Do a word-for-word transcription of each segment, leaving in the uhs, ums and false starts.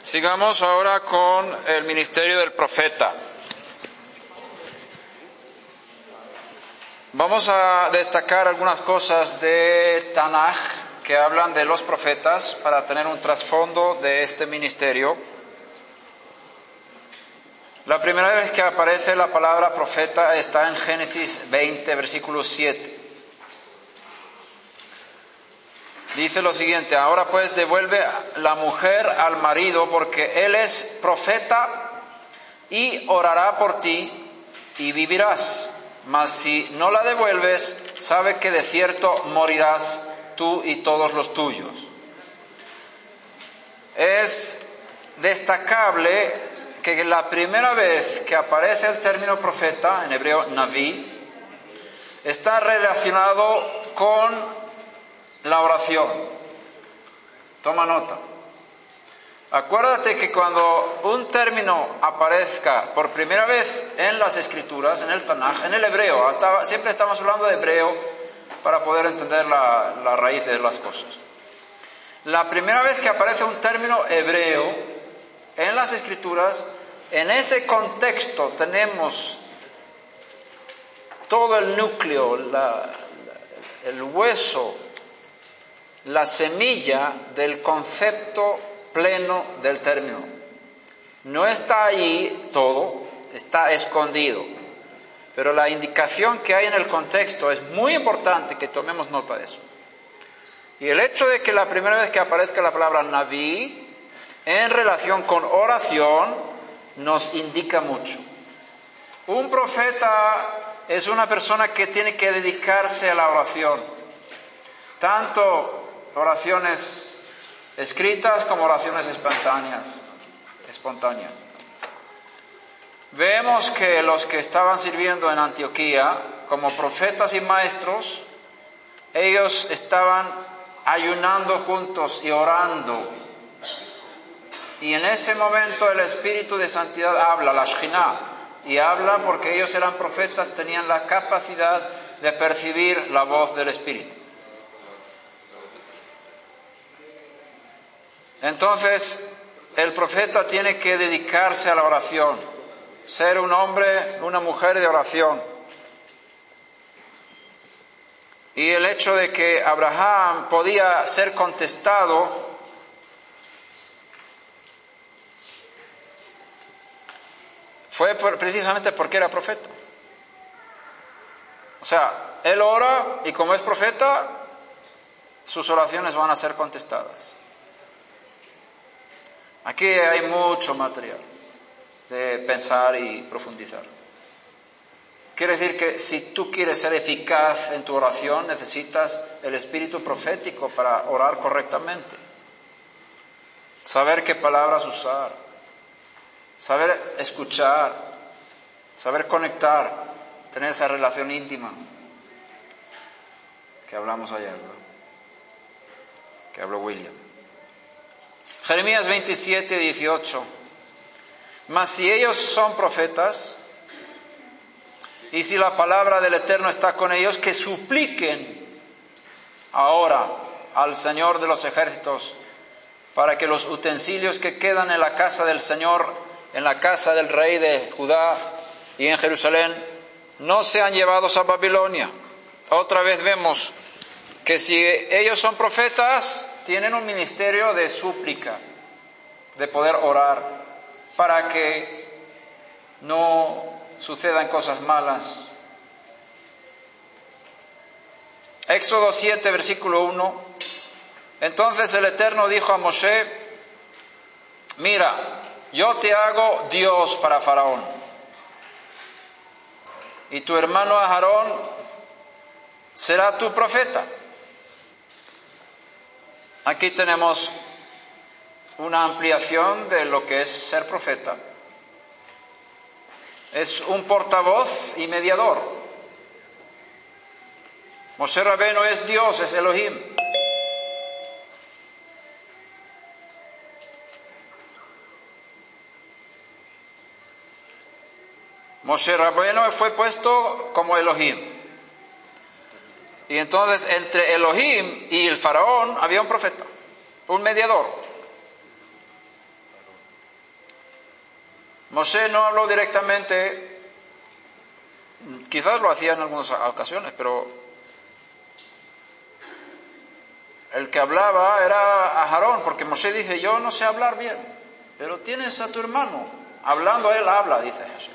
Sigamos ahora con el ministerio del profeta. Vamos a destacar algunas cosas de Tanaj que hablan de los profetas para tener un trasfondo de este ministerio. La primera vez que aparece la palabra profeta está en Génesis veinte, versículo siete. Dice lo siguiente: ahora pues devuelve la mujer al marido, porque él es profeta y orará por ti y vivirás. Mas si no la devuelves, sabe que de cierto morirás tú y todos los tuyos. Es destacable que la primera vez que aparece el término profeta, en hebreo naví, está relacionado con la oración. Toma nota. Acuérdate que cuando un término aparezca por primera vez en las Escrituras, en el Tanaj, en el hebreo, hasta, siempre estamos hablando de hebreo para poder entender la, la raíz de las cosas. La primera vez que aparece un término hebreo en las Escrituras, en ese contexto tenemos todo el núcleo, la, el hueso, la semilla del concepto pleno del término. No está ahí todo, está escondido, pero la indicación que hay en el contexto es muy importante que tomemos nota de eso. Y el hecho de que la primera vez que aparezca la palabra naví en relación con oración nos indica mucho. Un profeta es una persona que tiene que dedicarse a la oración, tanto oraciones escritas como oraciones espontáneas. espontáneas. Vemos que los que estaban sirviendo en Antioquía como profetas y maestros, ellos estaban ayunando juntos y orando. Y en ese momento el Espíritu de Santidad habla, la Shekhinah, y habla porque ellos eran profetas, tenían la capacidad de percibir la voz del Espíritu. Entonces, el profeta tiene que dedicarse a la oración, ser un hombre, una mujer de oración. Y el hecho de que Abraham podía ser contestado fue por, precisamente porque era profeta. O sea, él ora y como es profeta, sus oraciones van a ser contestadas. Aquí hay mucho material de pensar y profundizar. Quiere decir que si tú quieres ser eficaz en tu oración, necesitas el espíritu profético para orar correctamente. Saber qué palabras usar, saber escuchar, saber conectar, tener esa relación íntima que hablamos ayer, ¿no? Que habló William. Jeremías veintisiete, dieciocho. Mas si ellos son profetas, y si la palabra del Eterno está con ellos, que supliquen ahora al Señor de los ejércitos, para que los utensilios que quedan en la casa del Señor, en la casa del rey de Judá y en Jerusalén, no sean llevados a Babilonia. Otra vez vemos que si ellos son profetas, tienen un ministerio de súplica, de poder orar, para que no sucedan cosas malas. Éxodo siete, versículo uno. Entonces el Eterno dijo a Moshe: mira, yo te hago Dios para Faraón, y tu hermano Aarón será tu profeta. Aquí tenemos una ampliación de lo que es ser profeta. Es un portavoz y mediador. Moshe Rabbeinu es Dios, es Elohim. Moshe Rabbeinu fue puesto como Elohim. Y entonces entre Elohim y el faraón había un profeta, un mediador. Moshe no habló directamente, quizás lo hacía en algunas ocasiones, pero el que hablaba era Aarón, porque Moshe dice, yo no sé hablar bien, pero tienes a tu hermano, hablando él habla, dice Hashem.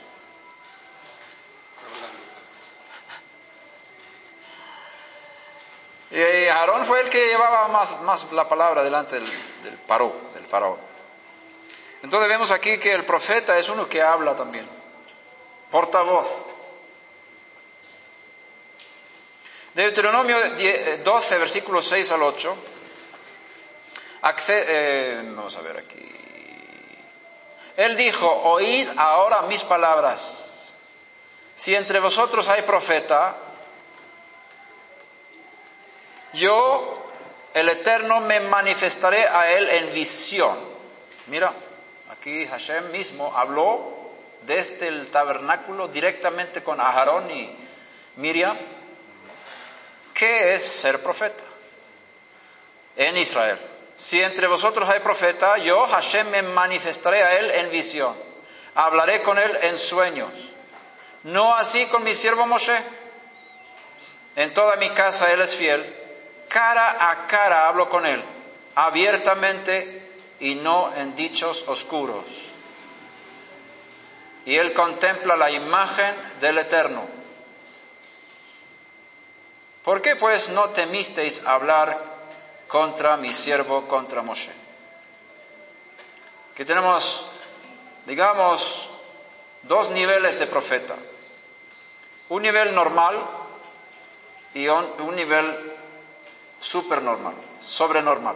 Y Aarón fue el que llevaba más, más la palabra delante del, del paró, del faraón. Entonces vemos aquí que el profeta es uno que habla también, portavoz. Deuteronomio doce, versículos seis al ocho. Acce- eh, vamos a ver aquí. Él dijo, oíd ahora mis palabras. Si entre vosotros hay profeta, yo, el Eterno, me manifestaré a él en visión. Mira, aquí Hashem mismo habló desde el tabernáculo directamente con Aarón y Miriam. ¿Qué es ser profeta en Israel? Si entre vosotros hay profeta, yo, Hashem, me manifestaré a él en visión. Hablaré con él en sueños. No así con mi siervo Moshe. En toda mi casa él es fiel. Cara a cara hablo con él, abiertamente y no en dichos oscuros. Y él contempla la imagen del Eterno. ¿Por qué pues no temisteis hablar contra mi siervo, contra Moshe? Aquí tenemos, digamos, dos niveles de profeta. Un nivel normal y un, un nivel supernormal, sobrenormal.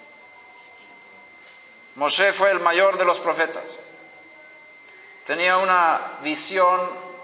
Moshe fue el mayor de los profetas. Tenía una visión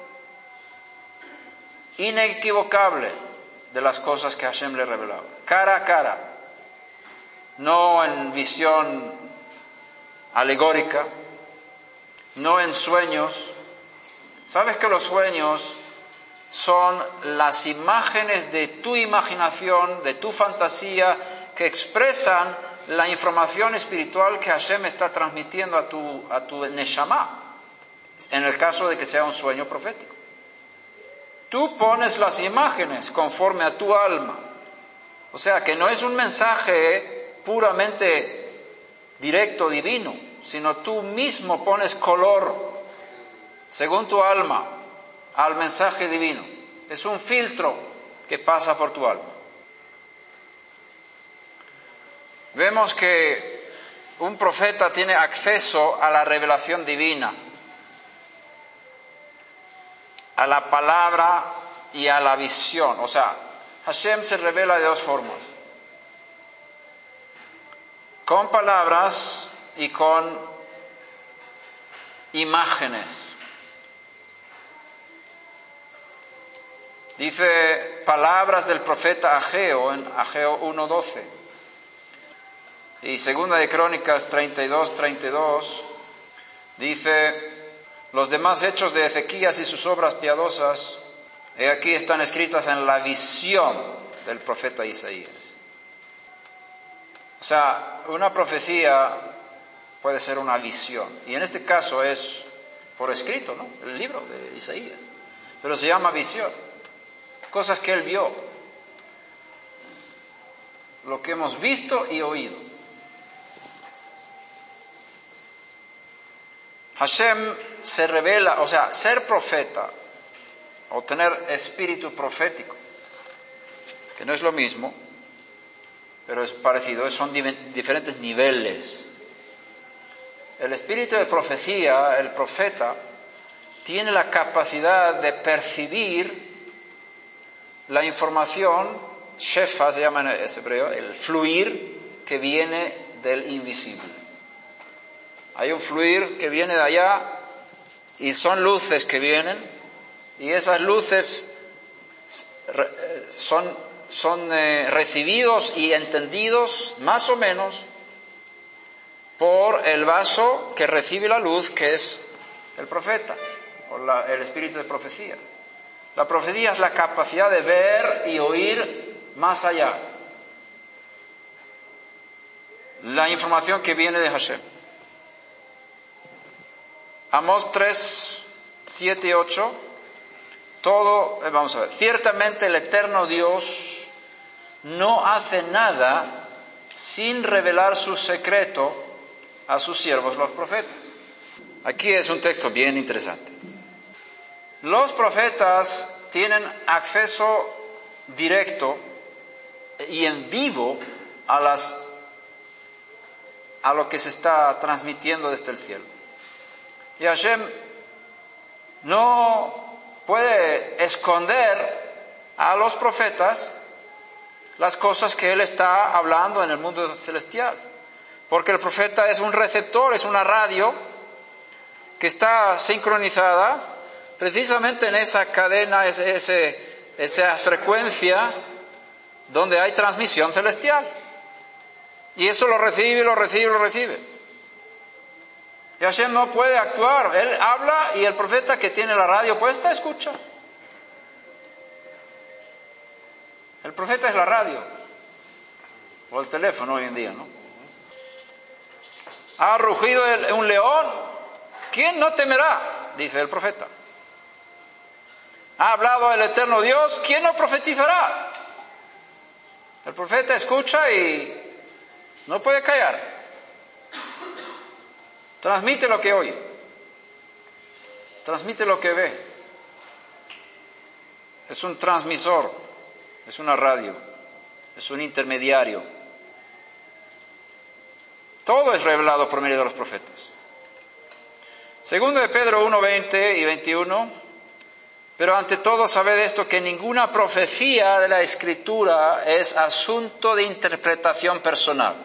inequivocable de las cosas que Hashem le revelaba, cara a cara, no en visión alegórica, no en sueños. ¿Sabes que los sueños son las imágenes de tu imaginación, de tu fantasía, que expresan la información espiritual que Hashem está transmitiendo a tu, a tu neshama, en el caso de que sea un sueño profético? Tú pones las imágenes conforme a tu alma. O sea, que no es un mensaje puramente directo, divino, sino tú mismo pones color, según tu alma, al mensaje divino. Es un filtro que pasa por tu alma. Vemos que un profeta tiene acceso a la revelación divina, a la palabra y a la visión. O sea, Hashem se revela de dos formas: con palabras y con imágenes. Dice palabras del profeta Ageo en Ageo uno doce y segunda de Crónicas treinta y dos treinta y dos dice: los demás hechos de Ezequías y sus obras piadosas, he aquí están escritas en la visión del profeta Isaías. O sea, una profecía puede ser una visión, y en este caso es por escrito, ¿no? El libro de Isaías, pero se llama visión. Cosas que él vio, lo que hemos visto y oído. Hashem se revela, o sea, ser profeta o tener espíritu profético, que no es lo mismo, pero es parecido, son diferentes niveles. El espíritu de profecía, el profeta, tiene la capacidad de percibir la información, shefa se llama en hebreo, el fluir que viene del invisible. Hay un fluir que viene de allá y son luces que vienen, y esas luces son, son eh, recibidos y entendidos más o menos por el vaso que recibe la luz, que es el profeta o la, el espíritu de profecía. La profecía es la capacidad de ver y oír más allá. La información que viene de Hashem. Amós tres, siete y ocho. Todo, vamos a ver, ciertamente el eterno Dios no hace nada sin revelar su secreto a sus siervos los profetas. Aquí es un texto bien interesante. Los profetas tienen acceso directo y en vivo a las a lo que se está transmitiendo desde el cielo. Y Hashem no puede esconder a los profetas las cosas que él está hablando en el mundo celestial, porque el profeta es un receptor, es una radio que está sincronizada precisamente en esa cadena, ese, ese, esa frecuencia donde hay transmisión celestial. Y eso lo recibe, lo recibe, lo recibe. Y Hashem no puede actuar. Él habla y el profeta que tiene la radio puesta escucha. El profeta es la radio. O el teléfono hoy en día, ¿no? Ha rugido el, un león. ¿Quién no temerá? Dice el profeta. Ha hablado el eterno Dios. ¿Quién no profetizará? El profeta escucha y no puede callar. Transmite lo que oye. Transmite lo que ve. Es un transmisor. Es una radio. Es un intermediario. Todo es revelado por medio de los profetas. Segundo de Pedro uno, veinte y veintiuno. Pero ante todo sabed esto, que ninguna profecía de la Escritura es asunto de interpretación personal.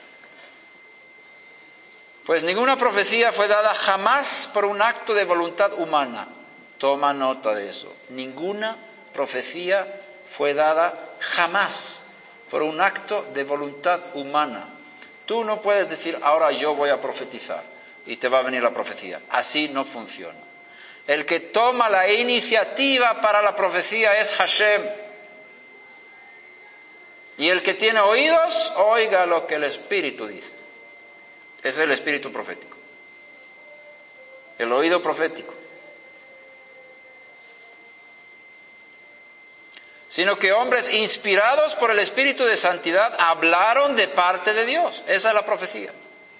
Pues ninguna profecía fue dada jamás por un acto de voluntad humana. Toma nota de eso. Ninguna profecía fue dada jamás por un acto de voluntad humana. Tú no puedes decir, ahora yo voy a profetizar y te va a venir la profecía. Así no funciona. El que toma la iniciativa para la profecía es Hashem. Y el que tiene oídos, oiga lo que el Espíritu dice. Ese es el espíritu profético. El oído profético. Sino que hombres inspirados por el Espíritu de Santidad hablaron de parte de Dios. Esa es la profecía.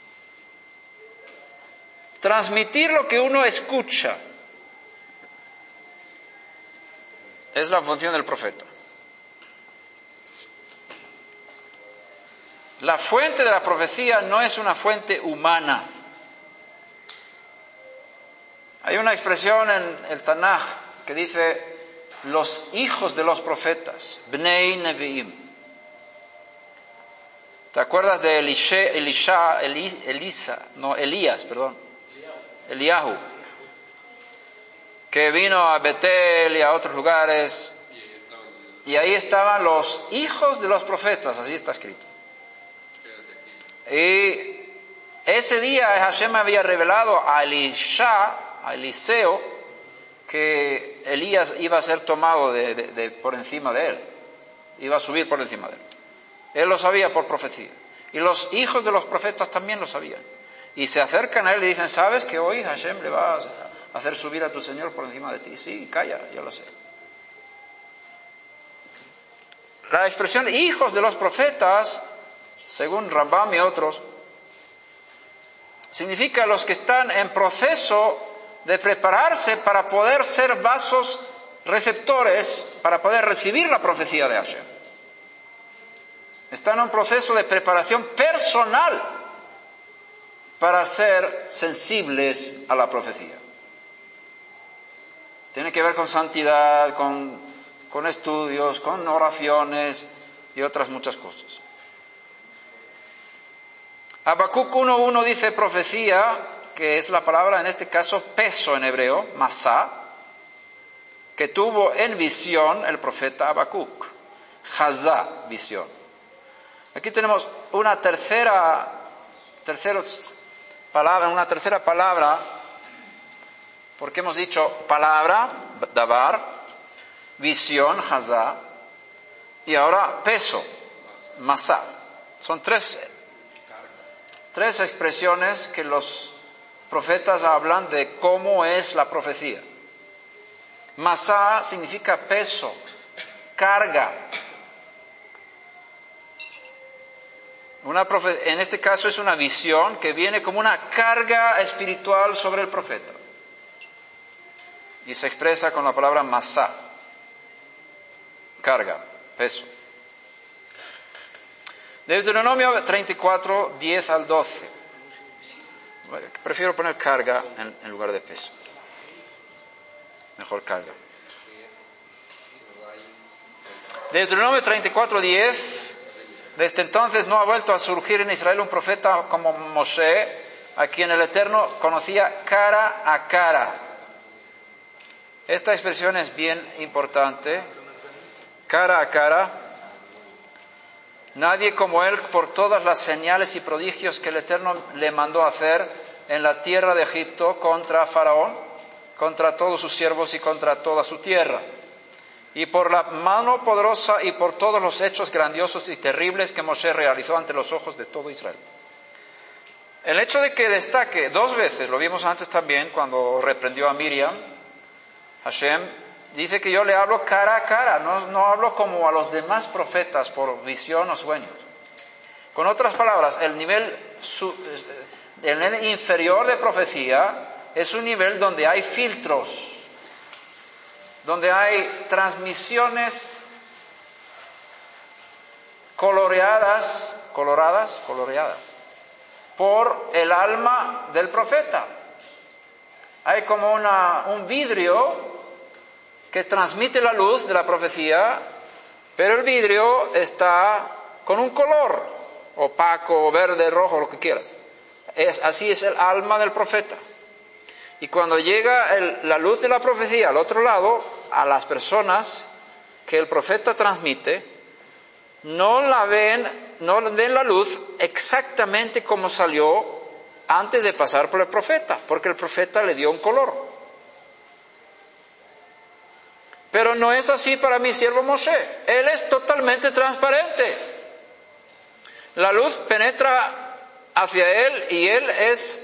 Transmitir lo que uno escucha es la función del profeta. La fuente de la profecía no es una fuente humana. Hay una expresión en el Tanaj que dice los hijos de los profetas, Bnei Nevi'im. ¿Te acuerdas de Elisha, Elisha Eli, Elisa, no, Elías, perdón, Eliahu, que vino a Betel y a otros lugares, y ahí estaban los hijos de los profetas, así está escrito. Y ese día Hashem había revelado a Elisha, a Eliseo, que Elías iba a ser tomado de, de, de, por encima de él, iba a subir por encima de él. Él lo sabía por profecía. Y los hijos de los profetas también lo sabían. Y se acercan a él y dicen, ¿sabes que hoy Hashem le va a hacer subir a tu Señor por encima de ti? Sí, calla, yo lo sé. La expresión hijos de los profetas, según Rambam y otros, significa los que están en proceso de prepararse para poder ser vasos receptores, para poder recibir la profecía de Hashem. Están en un proceso de preparación personal para ser sensibles a la profecía. Tiene que ver con santidad, con, con estudios, con oraciones y otras muchas cosas. Habacuc uno uno dice profecía, que es la palabra, en este caso, peso en hebreo, masá, que tuvo en visión el profeta Habacuc. Hazá, visión. Aquí tenemos una tercera, tercera palabra, una tercera palabra, porque hemos dicho palabra, davar, visión, hazá, y ahora peso, masá. Son tres, tres expresiones que los profetas hablan de cómo es la profecía. Masá significa peso, carga. Una profe- en este caso es una visión que viene como una carga espiritual sobre el profeta. Y se expresa con la palabra masá. Carga, peso. Deuteronomio treinta y cuatro, diez al doce. Prefiero poner carga en, en lugar de peso. Mejor carga. Deuteronomio treinta y cuatro, diez. Desde entonces no ha vuelto a surgir en Israel un profeta como Moshe, a quien el Eterno conocía cara a cara. Esta expresión es bien importante. Cara a cara. Nadie como él por todas las señales y prodigios que el Eterno le mandó hacer en la tierra de Egipto contra Faraón, contra todos sus siervos y contra toda su tierra. Y por la mano poderosa y por todos los hechos grandiosos y terribles que Moshe realizó ante los ojos de todo Israel. El hecho de que destaque dos veces, lo vimos antes también cuando reprendió a Miriam, Hashem dice que yo le hablo cara a cara, no, no hablo como a los demás profetas por visión o sueños. Con otras palabras, el nivel, su, el nivel inferior de profecía es un nivel donde hay filtros, donde hay transmisiones coloreadas, coloradas, coloreadas, por el alma del profeta. Hay como una, un vidrio que transmite la luz de la profecía, pero el vidrio está con un color, opaco, verde, rojo, lo que quieras. Es, así es el alma del profeta. Y cuando llega el, la luz de la profecía al otro lado, a las personas que el profeta transmite, no la ven, no ven la luz exactamente como salió antes de pasar por el profeta, porque el profeta le dio un color. Pero no es así para mi siervo Moshe. Él es totalmente transparente. La luz penetra hacia él y él es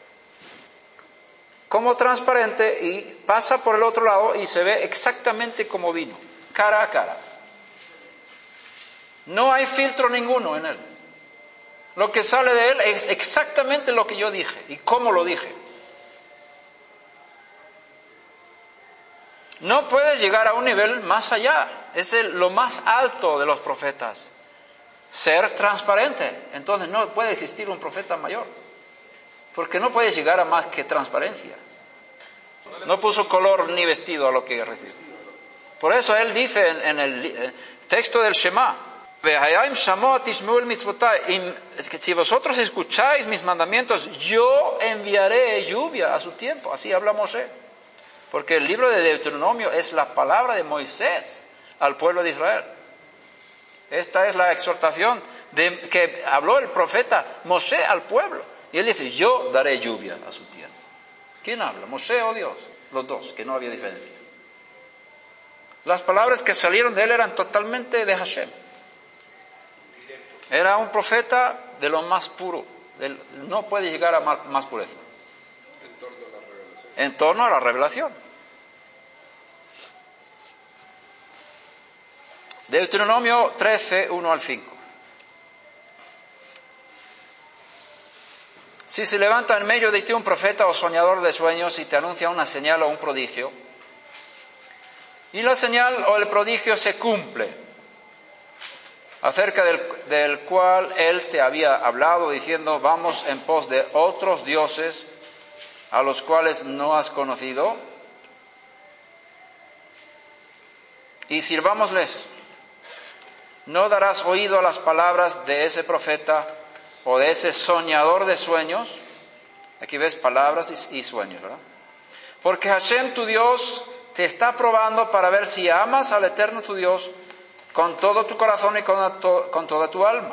como transparente y pasa por el otro lado y se ve exactamente como vino, cara a cara. No hay filtro ninguno en él. Lo que sale de él es exactamente lo que yo dije y cómo lo dije. No puedes llegar a un nivel más allá. Es el, lo más alto de los profetas. Ser transparente. Entonces no puede existir un profeta mayor. Porque no puedes llegar a más que transparencia. No puso color ni vestido a lo que recibió. Por eso él dice en, en el texto del Shema, es que si vosotros escucháis mis mandamientos, yo enviaré lluvia a su tiempo. Así habla Moshe. Porque el libro de Deuteronomio es la palabra de Moisés al pueblo de Israel. Esta es la exhortación de, que habló el profeta Moshe al pueblo. Y él dice, yo daré lluvia a su tiempo. ¿Quién habla? ¿Moshe o Dios? Los dos, que no había diferencia. Las palabras que salieron de él eran totalmente de Hashem. Era un profeta de lo más puro. Del, no puede llegar a más, más pureza. En torno a la revelación. Deuteronomio trece, uno al cinco. Si se levanta en medio de ti un profeta o soñador de sueños y te anuncia una señal o un prodigio, y la señal o el prodigio se cumple, acerca del, del cual él te había hablado diciendo, vamos en pos de otros dioses a los cuales no has conocido, y sirvámosles. No darás oído a las palabras de ese profeta o de ese soñador de sueños. Aquí ves palabras y, y sueños, ¿verdad? Porque Hashem tu Dios te está probando para ver si amas al Eterno tu Dios con todo tu corazón y con, to, con toda tu alma.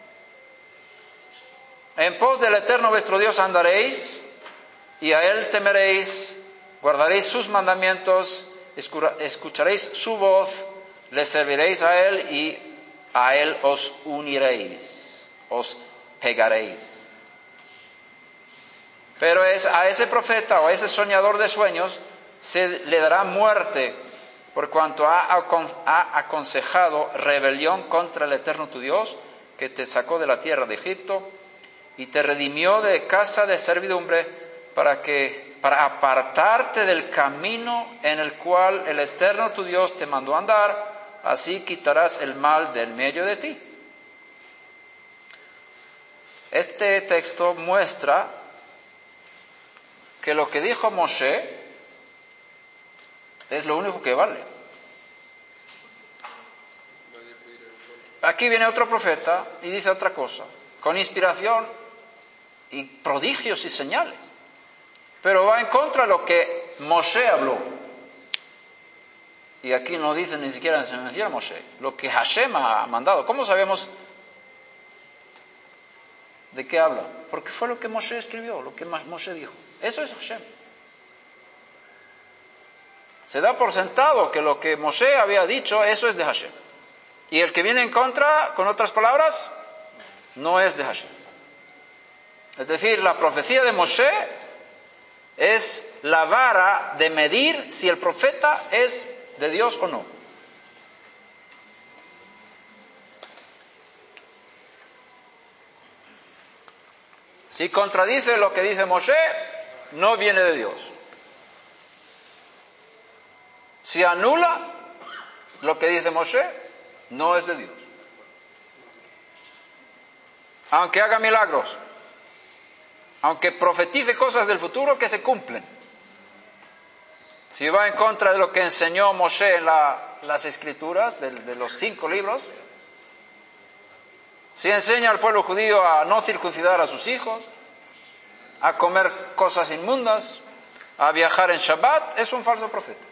En pos del Eterno vuestro Dios andaréis y a Él temeréis, guardaréis sus mandamientos, escucharéis su voz, le serviréis a Él y a Él os uniréis, os pegaréis. Pero es, a ese profeta o a ese soñador de sueños se le dará muerte por cuanto ha, ha aconsejado rebelión contra el Eterno tu Dios, que te sacó de la tierra de Egipto y te redimió de casa de servidumbre para que para apartarte del camino en el cual el Eterno tu Dios te mandó andar, así quitarás el mal del medio de ti. Este texto muestra que lo que dijo Moshe es lo único que vale. Aquí viene otro profeta y dice otra cosa, con inspiración y prodigios y señales. Pero va en contra de lo que Moshe habló. Y aquí no dice ni siquiera se menciona Moshe, lo que Hashem ha mandado. ¿Cómo sabemos de qué habla? Porque fue lo que Moshe escribió, lo que Moshe dijo. Eso es Hashem. Se da por sentado que lo que Moshe había dicho, eso es de Hashem. Y el que viene en contra, con otras palabras, no es de Hashem. Es decir, la profecía de Moshe es la vara de medir si el profeta es de Dios o no. Si contradice lo que dice Moshe, no viene de Dios. Si anula lo que dice Moshe, no es de Dios. Aunque haga milagros, aunque profetice cosas del futuro que se cumplen. Si va en contra de lo que enseñó Moshe en la, las escrituras, de, de los cinco libros, si enseña al pueblo judío a no circuncidar a sus hijos, a comer cosas inmundas, a viajar en Shabbat, es un falso profeta.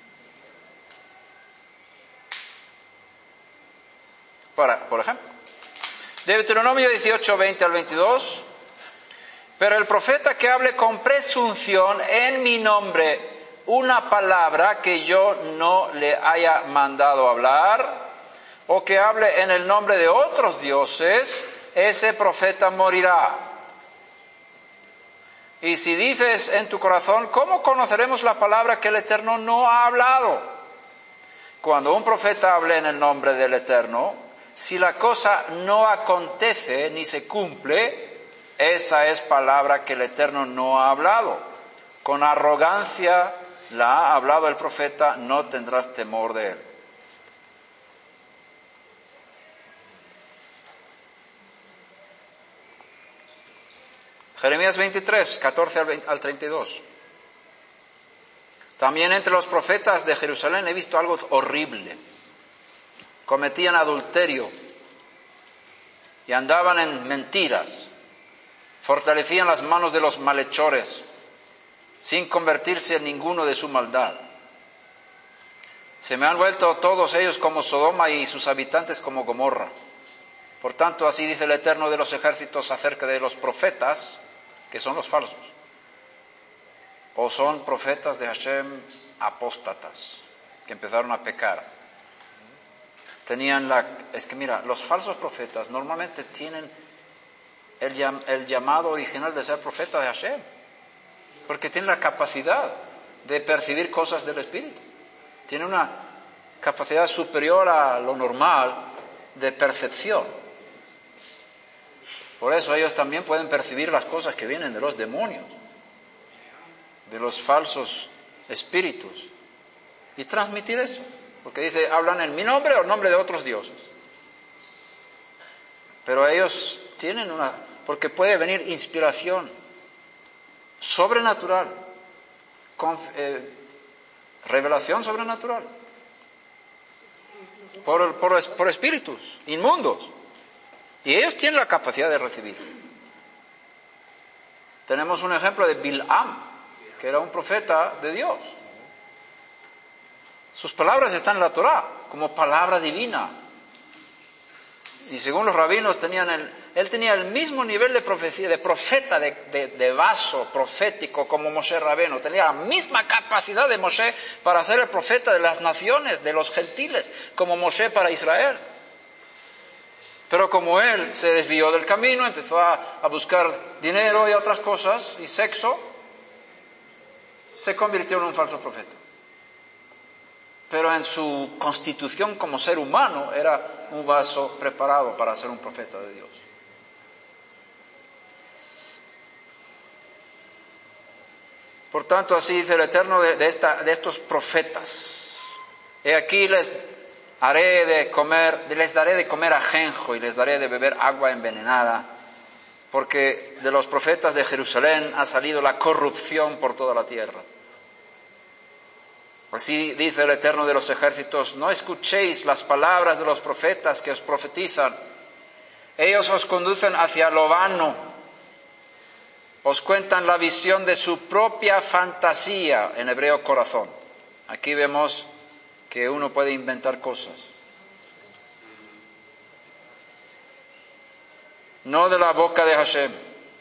Para, por ejemplo, Deuteronomio dieciocho, veinte al veintidós, pero el profeta que hable con presunción en mi nombre una palabra que yo no le haya mandado hablar, o que hable en el nombre de otros dioses, ese profeta morirá. Y si dices en tu corazón, ¿cómo conoceremos la palabra que el Eterno no ha hablado? Cuando un profeta hable en el nombre del Eterno, si la cosa no acontece ni se cumple, esa es palabra que el Eterno no ha hablado. Con arrogancia la ha hablado el profeta, no tendrás temor de él. Jeremías veintitrés, catorce al treinta y dos. También entre los profetas de Jerusalén he visto algo horrible. Cometían adulterio y andaban en mentiras, fortalecían las manos de los malhechores, sin convertirse en ninguno de su maldad. Se me han vuelto todos ellos como Sodoma y sus habitantes como Gomorra. Por tanto, así dice el Eterno de los ejércitos acerca de los profetas, que son los falsos, o son profetas de Hashem apóstatas, que empezaron a pecar. Tenían la, es que mira, los falsos profetas normalmente tienen el, el llamado original de ser profeta de Hashem, porque tienen la capacidad de percibir cosas del Espíritu. Tienen una capacidad superior a lo normal de percepción. Por eso ellos también pueden percibir las cosas que vienen de los demonios, de los falsos espíritus, y transmitir eso. Porque dice, hablan en mi nombre o en nombre de otros dioses. Pero ellos tienen una, porque puede venir inspiración sobrenatural, con, eh, revelación sobrenatural, por, por, por espíritus inmundos. Y ellos tienen la capacidad de recibir. Tenemos un ejemplo de Bilam, que era un profeta de Dios. Sus palabras están en la Torá como palabra divina. Y según los rabinos, tenían el, él tenía el mismo nivel de profecía, de profeta, de, de, de vaso profético como Moshe Rabeno. Tenía la misma capacidad de Moshe para ser el profeta de las naciones, de los gentiles, como Moshe para Israel. Pero como él se desvió del camino, empezó a, a buscar dinero y otras cosas, y sexo, se convirtió en un falso profeta. Pero en su constitución como ser humano era un vaso preparado para ser un profeta de Dios. Por tanto, así dice el Eterno de, de, esta, de estos profetas: he aquí les haré de comer, les daré de comer ajenjo y les daré de beber agua envenenada, porque de los profetas de Jerusalén ha salido la corrupción por toda la tierra. Así dice el Eterno de los ejércitos: no escuchéis las palabras de los profetas que os profetizan. Ellos os conducen hacia lo vano, os cuentan la visión de su propia fantasía, en hebreo corazón. Aquí vemos que uno puede inventar cosas. No de la boca de Hashem.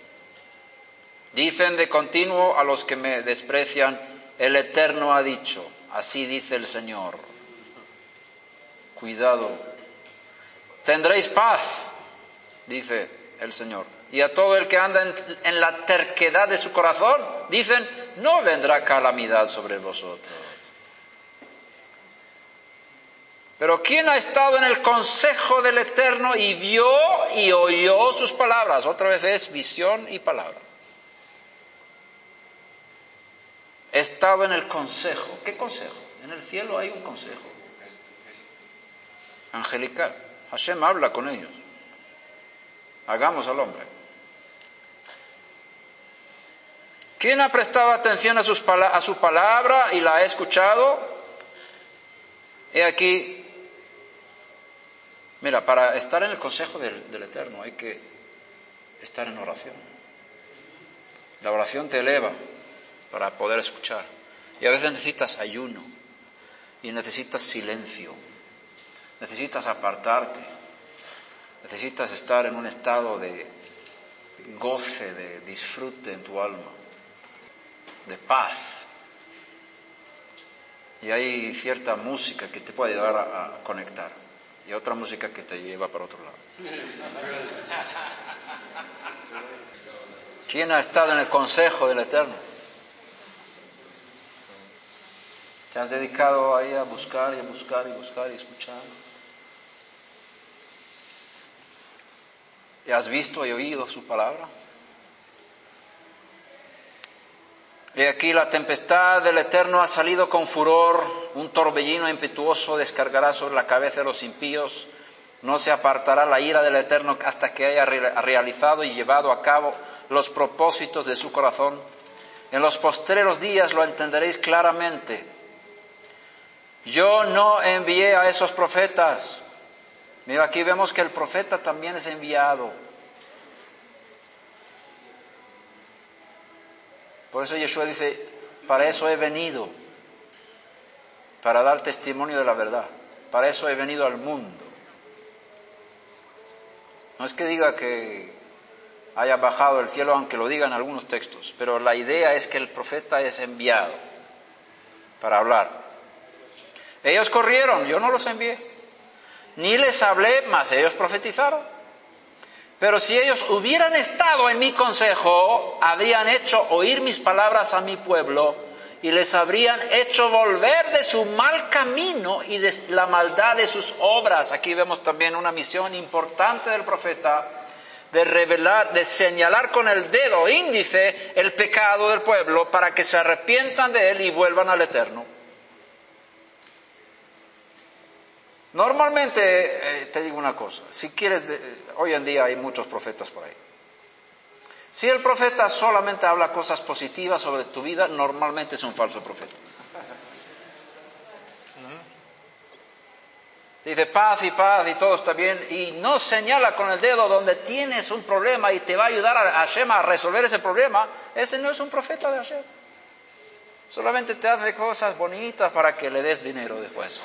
Dicen de continuo a los que me desprecian: el Eterno ha dicho, así dice el Señor. Cuidado. Tendréis paz, dice el Señor. Y a todo el que anda en, en la terquedad de su corazón, dicen: no vendrá calamidad sobre vosotros. Pero ¿quién ha estado en el consejo del Eterno y vio y oyó sus palabras? Otra vez es visión y palabra. He estado en el consejo. ¿Qué consejo? En el cielo hay un consejo angelical. Hashem habla con ellos. Hagamos al hombre. ¿Quién ha prestado atención a, sus pala- a su palabra y la ha escuchado? He aquí, mira, para estar en el consejo del, del Eterno hay que estar en oración. La oración te eleva para poder escuchar. Y a veces necesitas ayuno, y necesitas silencio, necesitas apartarte, necesitas estar en un estado de goce, de disfrute en tu alma, de paz. Y hay cierta música que te puede ayudar a, a conectar, y otra música que te lleva para otro lado. ¿Quién ha estado en el consejo del Eterno? ¿Te has dedicado ahí a buscar y a buscar y buscar y escuchar? ¿Y has visto y oído su palabra? Y aquí la tempestad del Eterno ha salido con furor, un torbellino impetuoso descargará sobre la cabeza de los impíos. No se apartará la ira del Eterno hasta que haya realizado y llevado a cabo los propósitos de su corazón. En los postreros días lo entenderéis claramente. Yo no envié a esos profetas. Mira, aquí vemos que el profeta también es enviado. Por eso Yeshua dice: para eso he venido, para dar testimonio de la verdad. Para eso he venido al mundo. No es que diga que haya bajado del cielo, aunque lo digan algunos textos, pero la idea es que el profeta es enviado para hablar. Ellos corrieron, yo no los envié, ni les hablé, mas ellos profetizaron. Pero si ellos hubieran estado en mi consejo, habrían hecho oír mis palabras a mi pueblo y les habrían hecho volver de su mal camino y de la maldad de sus obras. Aquí vemos también una misión importante del profeta, de revelar, de señalar con el dedo índice el pecado del pueblo para que se arrepientan de él y vuelvan al Eterno. Normalmente, eh, te digo una cosa, si quieres, de, hoy en día hay muchos profetas por ahí. Si el profeta solamente habla cosas positivas sobre tu vida, normalmente es un falso profeta. Dice paz y paz y todo está bien, y no señala con el dedo donde tienes un problema y te va a ayudar a Hashem a resolver ese problema. Ese no es un profeta de Hashem. Solamente te hace cosas bonitas para que le des dinero después.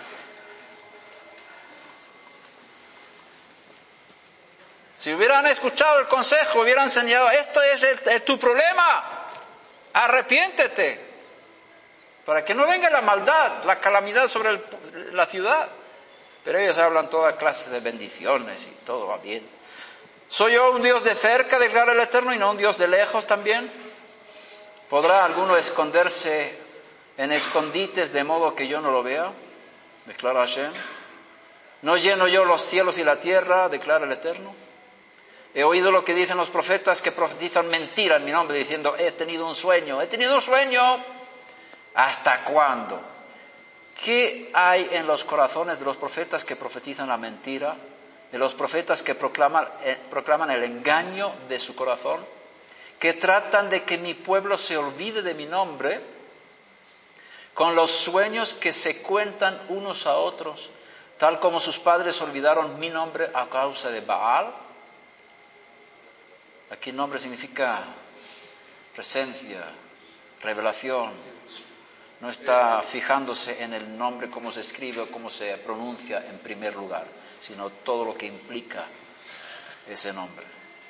Si hubieran escuchado el consejo, hubieran enseñado: esto es el, el, tu problema, arrepiéntete, para que no venga la maldad, la calamidad sobre el, la ciudad. Pero ellos hablan toda clase de bendiciones y todo va bien. ¿Soy yo un Dios de cerca, declara el Eterno, y no un Dios de lejos también? ¿Podrá alguno esconderse en escondites de modo que yo no lo vea? Declara Hashem. ¿No lleno yo los cielos y la tierra? Declara el Eterno. He oído lo que dicen los profetas que profetizan mentira en mi nombre, diciendo, he tenido un sueño, he tenido un sueño. ¿Hasta cuándo? ¿Qué hay en los corazones de los profetas que profetizan la mentira? De los profetas que proclaman, eh, proclaman el engaño de su corazón, que tratan de que mi pueblo se olvide de mi nombre, con los sueños que se cuentan unos a otros, tal como sus padres olvidaron mi nombre a causa de Baal. Aquí el nombre significa presencia, revelación. No está fijándose en el nombre, cómo se escribe o cómo se pronuncia en primer lugar, sino todo lo que implica ese nombre.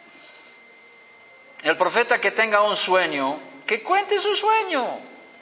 El profeta que tenga un sueño, que cuente su sueño.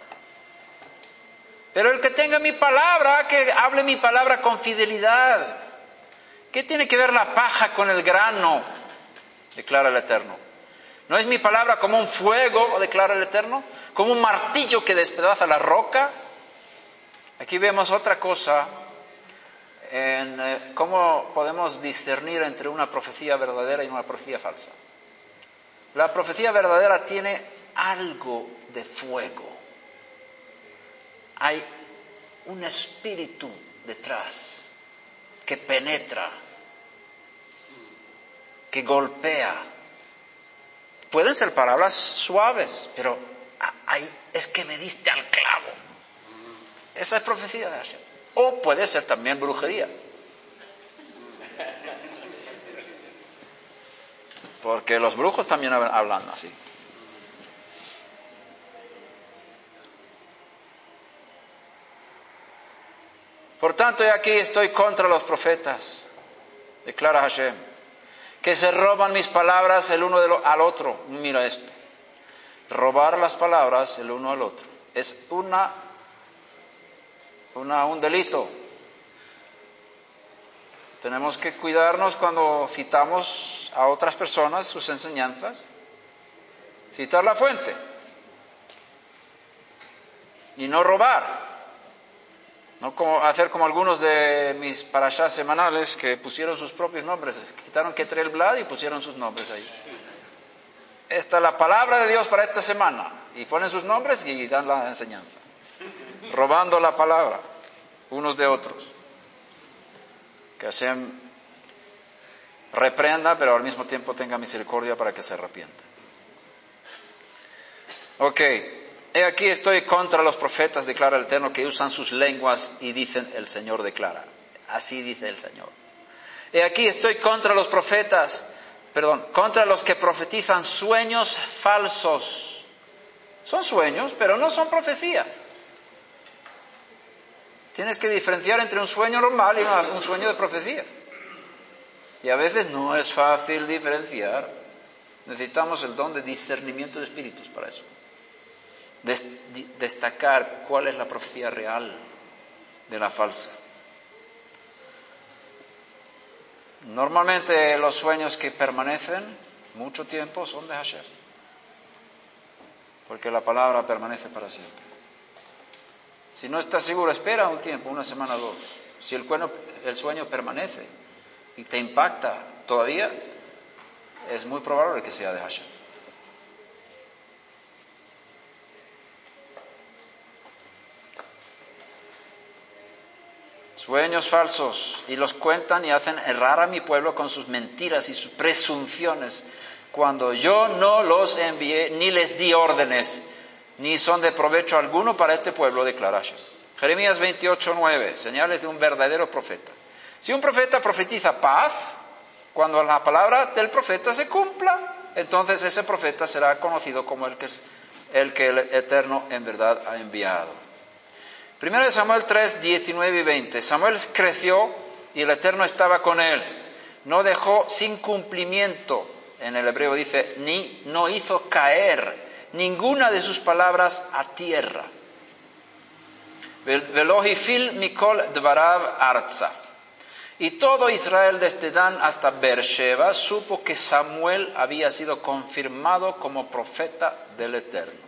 Pero el que tenga mi palabra, que hable mi palabra con fidelidad. ¿Qué tiene que ver la paja con el grano? Declara el Eterno. ¿No es mi palabra como un fuego, declara el Eterno? ¿Como un martillo que despedaza la roca? Aquí vemos otra cosa en eh, cómo podemos discernir entre una profecía verdadera y una profecía falsa. La profecía verdadera tiene algo de fuego. Hay un espíritu detrás que penetra, que golpea. Pueden ser palabras suaves, pero hay, es que me diste al clavo. Esa es profecía de Hashem. O puede ser también brujería. Porque los brujos también hablan así. Por tanto, yo aquí estoy contra los profetas, declara Hashem, que se roban mis palabras el uno al otro. Mira esto. Robar las palabras el uno al otro es una, una, un delito. Tenemos que cuidarnos cuando citamos a otras personas sus enseñanzas. Citar la fuente. Y no robar. No como hacer como algunos de mis parashás semanales que pusieron sus propios nombres. Quitaron Ketrel Blad y pusieron sus nombres ahí. Esta es la palabra de Dios para esta semana. Y ponen sus nombres y dan la enseñanza. Robando la palabra unos de otros. Que Hashem reprenda, pero al mismo tiempo tenga misericordia para que se arrepienta. Ok. He aquí estoy contra los profetas, declara el Eterno, que usan sus lenguas y dicen, el Señor declara. Así dice el Señor. He aquí estoy contra los profetas, perdón, contra los que profetizan sueños falsos. Son sueños, pero no son profecía. Tienes que diferenciar entre un sueño normal y un sueño de profecía. Y a veces no es fácil diferenciar. Necesitamos el don de discernimiento de espíritus para eso. Destacar cuál es la profecía real de la falsa. Normalmente los sueños que permanecen mucho tiempo son de Hashem, porque la palabra permanece para siempre. Si no estás seguro, espera un tiempo, una semana o dos. Si el sueño, el sueño permanece y te impacta todavía, es muy probable que sea de Hashem. Sueños falsos, y los cuentan y hacen errar a mi pueblo con sus mentiras y sus presunciones, cuando yo no los envié ni les di órdenes, ni son de provecho alguno para este pueblo, declara Hashem. Jeremías veintiocho nueve, señales de un verdadero profeta. Si un profeta profetiza paz, cuando la palabra del profeta se cumpla, entonces ese profeta será conocido como el que, el que el Eterno en verdad ha enviado. Primero de Samuel tres, diecinueve y veinte. Samuel creció y el Eterno estaba con él. No dejó sin cumplimiento, en el hebreo dice, ni no hizo caer ninguna de sus palabras a tierra. Velo hifil mikol dvarav arza. Y todo Israel desde Dan hasta Beersheba supo que Samuel había sido confirmado como profeta del Eterno.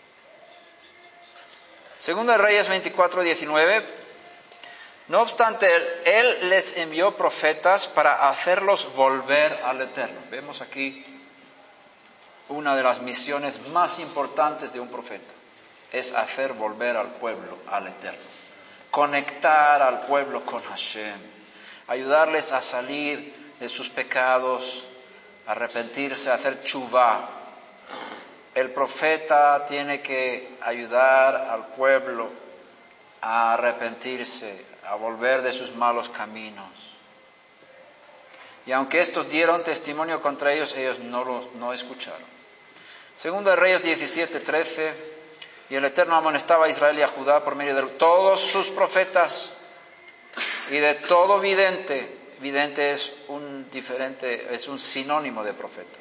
Segunda de Reyes veinticuatro, diecinueve. No obstante, él, él les envió profetas para hacerlos volver al Eterno. Vemos aquí una de las misiones más importantes de un profeta. Es hacer volver al pueblo al Eterno. Conectar al pueblo con Hashem. Ayudarles a salir de sus pecados, arrepentirse, hacer chuvá. El profeta tiene que ayudar al pueblo a arrepentirse, a volver de sus malos caminos. Y aunque estos dieron testimonio contra ellos, ellos no los no escucharon. Segunda de Reyes diecisiete, trece. Y el Eterno amonestaba a Israel y a Judá por medio de todos sus profetas y de todo vidente. Vidente es un diferente, es un sinónimo de profeta.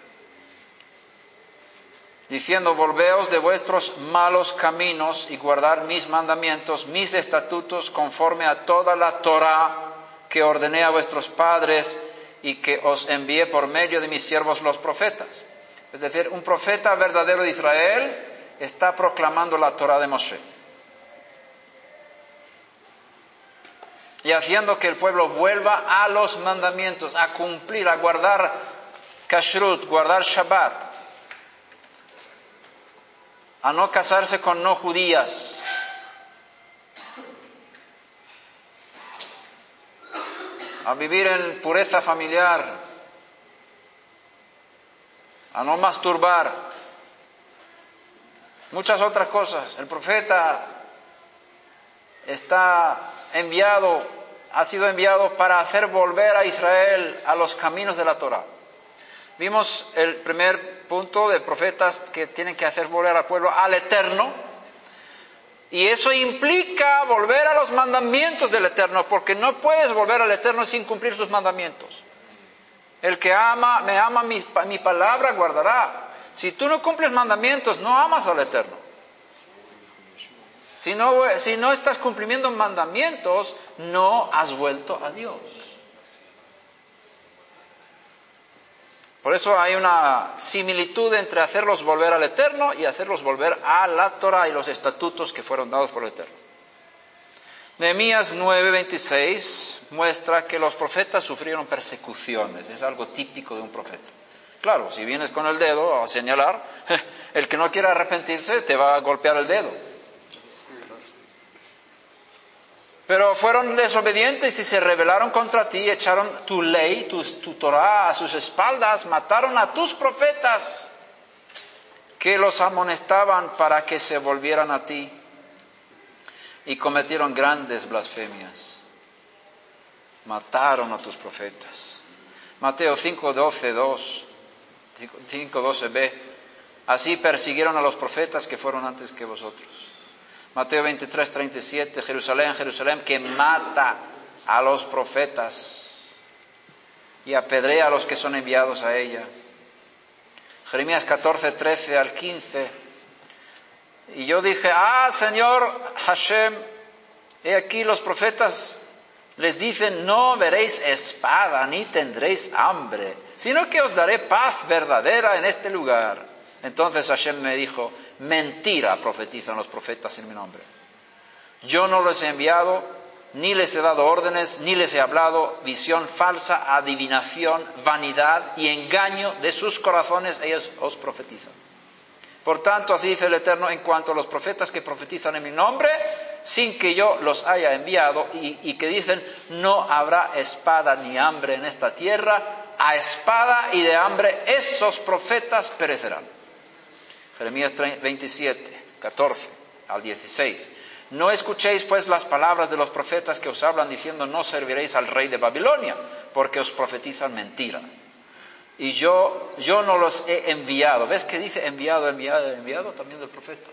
Diciendo, volveos de vuestros malos caminos y guardad mis mandamientos, mis estatutos, conforme a toda la Torá que ordené a vuestros padres y que os envié por medio de mis siervos los profetas. Es decir, un profeta verdadero de Israel está proclamando la Torá de Moshe. Y haciendo que el pueblo vuelva a los mandamientos, a cumplir, a guardar kashrut, guardar Shabbat, a no casarse con no judías, a vivir en pureza familiar, a no masturbar, muchas otras cosas. El profeta está enviado, ha sido enviado para hacer volver a Israel a los caminos de la Torá. Vimos el primer punto de profetas que tienen que hacer volver al pueblo al Eterno. Y eso implica volver a los mandamientos del Eterno, porque no puedes volver al Eterno sin cumplir sus mandamientos. El que ama, me ama, mi, mi palabra guardará. Si tú no cumples mandamientos, no amas al Eterno. Si no, si no estás cumpliendo mandamientos, no has vuelto a Dios. Por eso hay una similitud entre hacerlos volver al Eterno y hacerlos volver a la Torah y los estatutos que fueron dados por el Eterno. Nehemías nueve veintiséis muestra que los profetas sufrieron persecuciones. Es algo típico de un profeta. Claro, si vienes con el dedo a señalar, el que no quiera arrepentirse te va a golpear el dedo. Pero fueron desobedientes y se rebelaron contra ti, echaron tu ley, tu, tu Torah a sus espaldas, mataron a tus profetas que los amonestaban para que se volvieran a ti y cometieron grandes blasfemias. Mataron a tus profetas. Mateo cinco doce dos, cinco doce b. Así persiguieron a los profetas que fueron antes que vosotros. Mateo veintitrés treinta y siete, Jerusalén, Jerusalén, que mata a los profetas y apedrea a los que son enviados a ella. Jeremías catorce trece al quince. Y yo dije, ah, Señor Hashem, he aquí los profetas les dicen, no veréis espada ni tendréis hambre, sino que os daré paz verdadera en este lugar. Entonces Hashem me dijo, mentira profetizan los profetas en mi nombre. Yo no los he enviado, ni les he dado órdenes, ni les he hablado. Visión falsa, adivinación, vanidad y engaño de sus corazones, ellos os profetizan. Por tanto, así dice el Eterno, en cuanto a los profetas que profetizan en mi nombre, sin que yo los haya enviado, y, y que dicen, no habrá espada ni hambre en esta tierra, a espada y de hambre esos profetas perecerán. Jeremías veintisiete, catorce al dieciséis. No escuchéis pues las palabras de los profetas que os hablan diciendo, no serviréis al rey de Babilonia, porque os profetizan mentira. Y yo, yo no los he enviado. ¿Ves que dice enviado, enviado, enviado? También del profeta.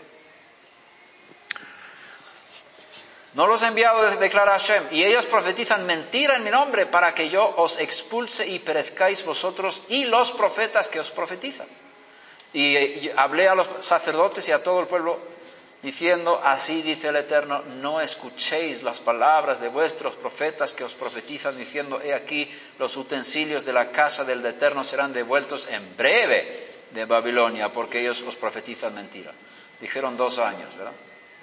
No los he enviado, declara Hashem. Y ellos profetizan mentira en mi nombre para que yo os expulse y perezcáis vosotros y los profetas que os profetizan. Y hablé a los sacerdotes y a todo el pueblo diciendo, así dice el Eterno, no escuchéis las palabras de vuestros profetas que os profetizan, diciendo, he aquí, los utensilios de la casa del Eterno serán devueltos en breve de Babilonia, porque ellos os profetizan mentira. Dijeron dos años, ¿verdad?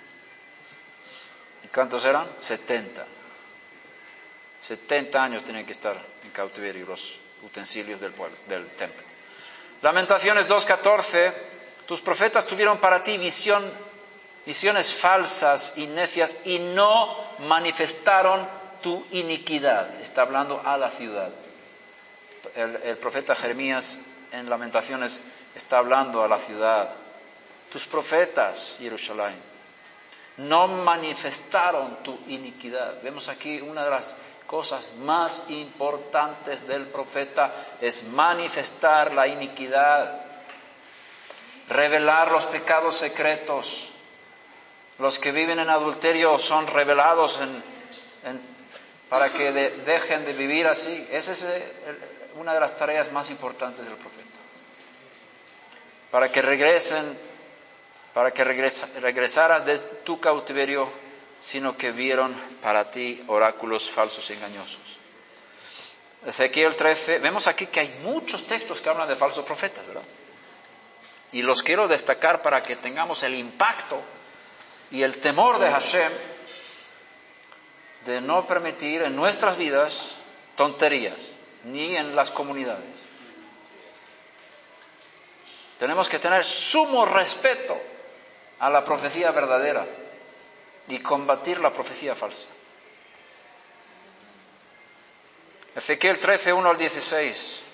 ¿Y cuántos eran? Setenta. Setenta años tenían que estar en cautiverio los utensilios del pueblo, del templo. Lamentaciones dos catorce, tus profetas tuvieron para ti visión, visiones falsas y necias y no manifestaron tu iniquidad. Está hablando a la ciudad. El, el profeta Jeremías en Lamentaciones está hablando a la ciudad. Tus profetas, Jerusalén, no manifestaron tu iniquidad. Vemos aquí una de las cosas más importantes del profeta es manifestar la iniquidad, revelar los pecados secretos. Los que viven en adulterio son revelados en, en, para que de, dejen de vivir así. Esa es el, una de las tareas más importantes del profeta. Para que regresen, para que regresa, regresaras de tu cautiverio, sino que vieron para ti oráculos falsos y engañosos. Ezequiel trece, vemos aquí que hay muchos textos que hablan de falsos profetas, ¿verdad? Y los quiero destacar para que tengamos el impacto y el temor de Hashem de no permitir en nuestras vidas tonterías, ni en las comunidades. Tenemos que tener sumo respeto a la profecía verdadera y combatir la profecía falsa. Ezequiel trece, uno al dieciséis.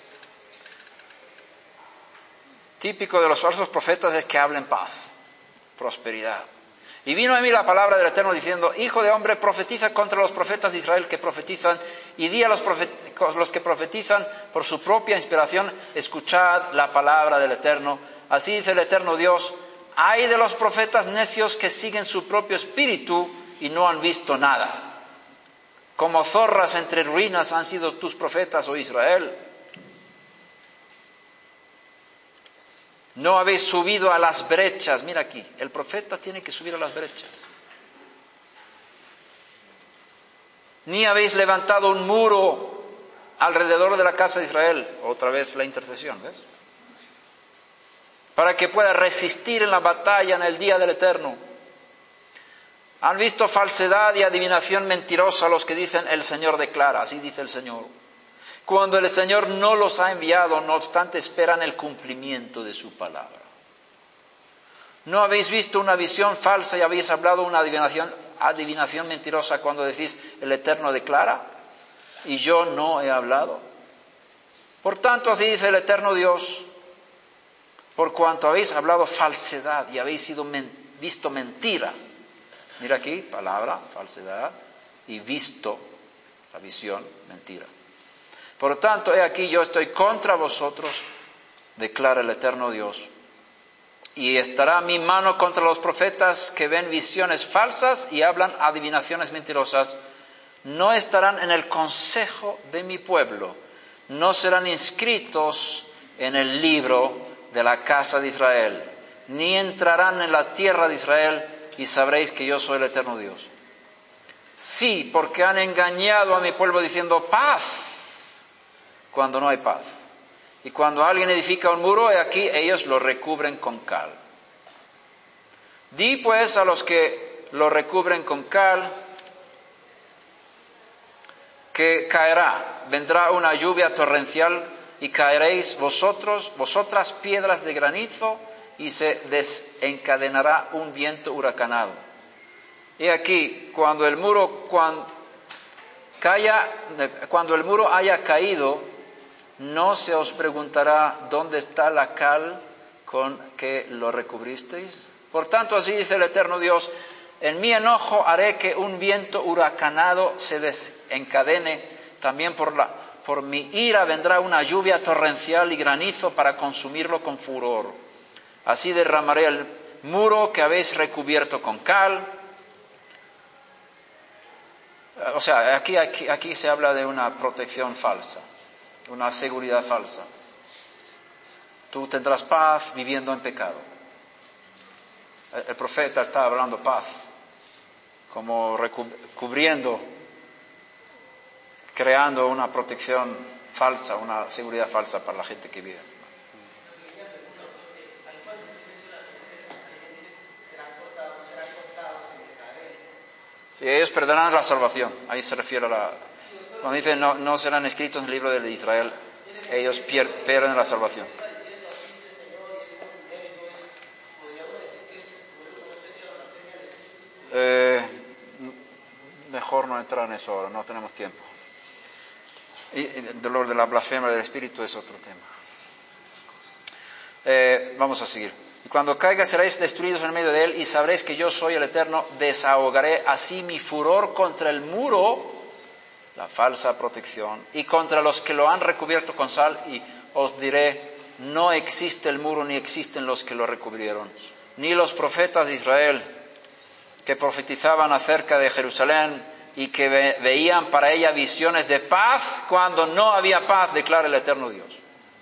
Típico de los falsos profetas es que hablen paz, prosperidad. Y vino a mí la palabra del Eterno diciendo, hijo de hombre, profetiza contra los profetas de Israel que profetizan, y di a los, profet- los que profetizan por su propia inspiración, escuchad la palabra del Eterno. Así dice el Eterno Dios, ay de los profetas necios que siguen su propio espíritu y no han visto nada. Como zorras entre ruinas han sido tus profetas, oh Israel. No habéis subido a las brechas. Mira aquí, el profeta tiene que subir a las brechas. Ni habéis levantado un muro alrededor de la casa de Israel. Otra vez la intercesión, ¿ves? Para que pueda resistir en la batalla en el día del Eterno. Han visto falsedad y adivinación mentirosa los que dicen el Señor declara, así dice el Señor. Cuando el Señor no los ha enviado, no obstante esperan el cumplimiento de su palabra. ¿No habéis visto una visión falsa y habéis hablado una adivinación, adivinación mentirosa cuando decís el Eterno declara y yo no he hablado? Por tanto, así dice el Eterno Dios, por cuanto habéis hablado falsedad y habéis sido men- visto mentira. Mira aquí, palabra, falsedad, y visto, la visión, mentira. Por tanto, he aquí, yo estoy contra vosotros, declara el Eterno Dios. Y estará mi mano contra los profetas que ven visiones falsas y hablan adivinaciones mentirosas. No estarán en el consejo de mi pueblo, no serán inscritos en el libro de la casa de Israel, ni entrarán en la tierra de Israel, y sabréis que yo soy el Eterno Dios. Sí, porque han engañado a mi pueblo diciendo paz, cuando no hay paz. Y cuando alguien edifica un muro, he aquí ellos lo recubren con cal. Di pues a los que lo recubren con cal, que caerá, vendrá una lluvia torrencial, y caeréis vosotros, vosotras piedras de granizo, y se desencadenará un viento huracanado. Y aquí, cuando el muro, cuando, caiga, cuando el muro haya caído, no se os preguntará dónde está la cal con que lo recubristeis. Por tanto, así dice el Eterno Dios, en mi enojo haré que un viento huracanado se desencadene, también por la Por mi ira vendrá una lluvia torrencial y granizo para consumirlo con furor. Así derramaré el muro que habéis recubierto con cal. O sea, aquí, aquí, aquí se habla de una protección falsa, una seguridad falsa. Tú tendrás paz viviendo en pecado. El profeta está hablando paz, como cubriendo, creando una protección falsa, una seguridad falsa para la gente que vive. Sí, ellos perderán la salvación. Ahí se refiere a la... Cuando dice no, no serán escritos en el libro de Israel, ellos pier, pierden la salvación. Eh, mejor no entrar en eso ahora, no tenemos tiempo. Y el dolor de la blasfemia del Espíritu es otro tema. Eh, vamos a seguir. Y cuando caiga seréis destruidos en medio de él y sabréis que yo soy el Eterno. Desahogaré así mi furor contra el muro, la falsa protección, y contra los que lo han recubierto con sal, y os diré, no existe el muro ni existen los que lo recubrieron, ni los profetas de Israel que profetizaban acerca de Jerusalén y que ve- veían para ella visiones de paz cuando no había paz, declara el Eterno Dios.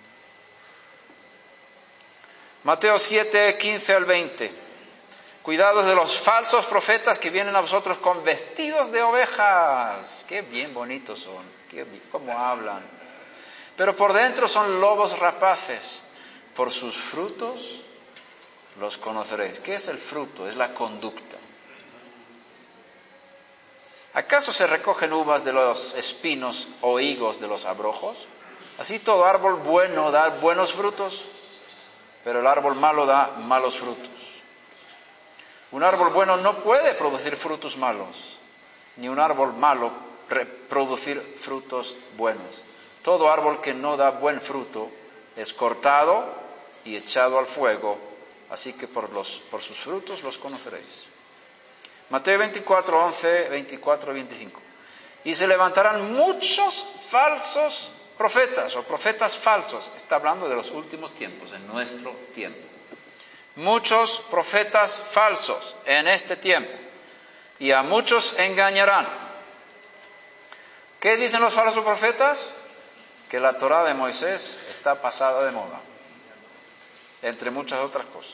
Mateo siete, quince al veinte. Cuidados de los falsos profetas que vienen a vosotros con vestidos de ovejas. Qué bien bonitos son, qué bien, cómo hablan. Pero por dentro son lobos rapaces. Por sus frutos los conoceréis. ¿Qué es el fruto? Es la conducta. ¿Acaso se recogen uvas de los espinos o higos de los abrojos? Así todo árbol bueno da buenos frutos, pero el árbol malo da malos frutos. Un árbol bueno no puede producir frutos malos, ni un árbol malo producir frutos buenos. Todo árbol que no da buen fruto es cortado y echado al fuego, así que por, los, por sus frutos los conoceréis. Mateo veinticuatro, once, veinticuatro y veinticinco. Y se levantarán muchos falsos profetas o profetas falsos. Está hablando de los últimos tiempos, en nuestro tiempo. Muchos profetas falsos en este tiempo. Y a muchos engañarán. ¿Qué dicen los falsos profetas? Que la Torá de Moisés está pasada de moda, entre muchas otras cosas.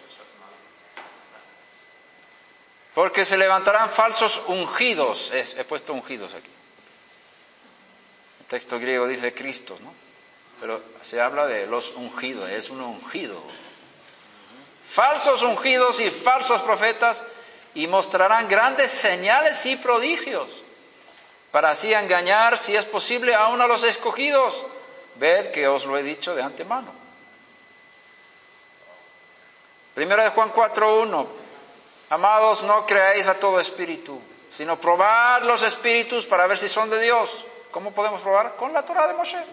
Porque se levantarán falsos ungidos. Es, he puesto ungidos aquí. El texto griego dice Cristos, ¿no? Pero se habla de los ungidos, es un ungido. Falsos ungidos y falsos profetas, y mostrarán grandes señales y prodigios, para así engañar, si es posible, aún a los escogidos. Ved que os lo he dicho de antemano. Primera de Juan cuatro, uno. Amados, no creáis a todo espíritu, sino probad los espíritus para ver si son de Dios. ¿Cómo podemos probar? Con la Torá de Moshe.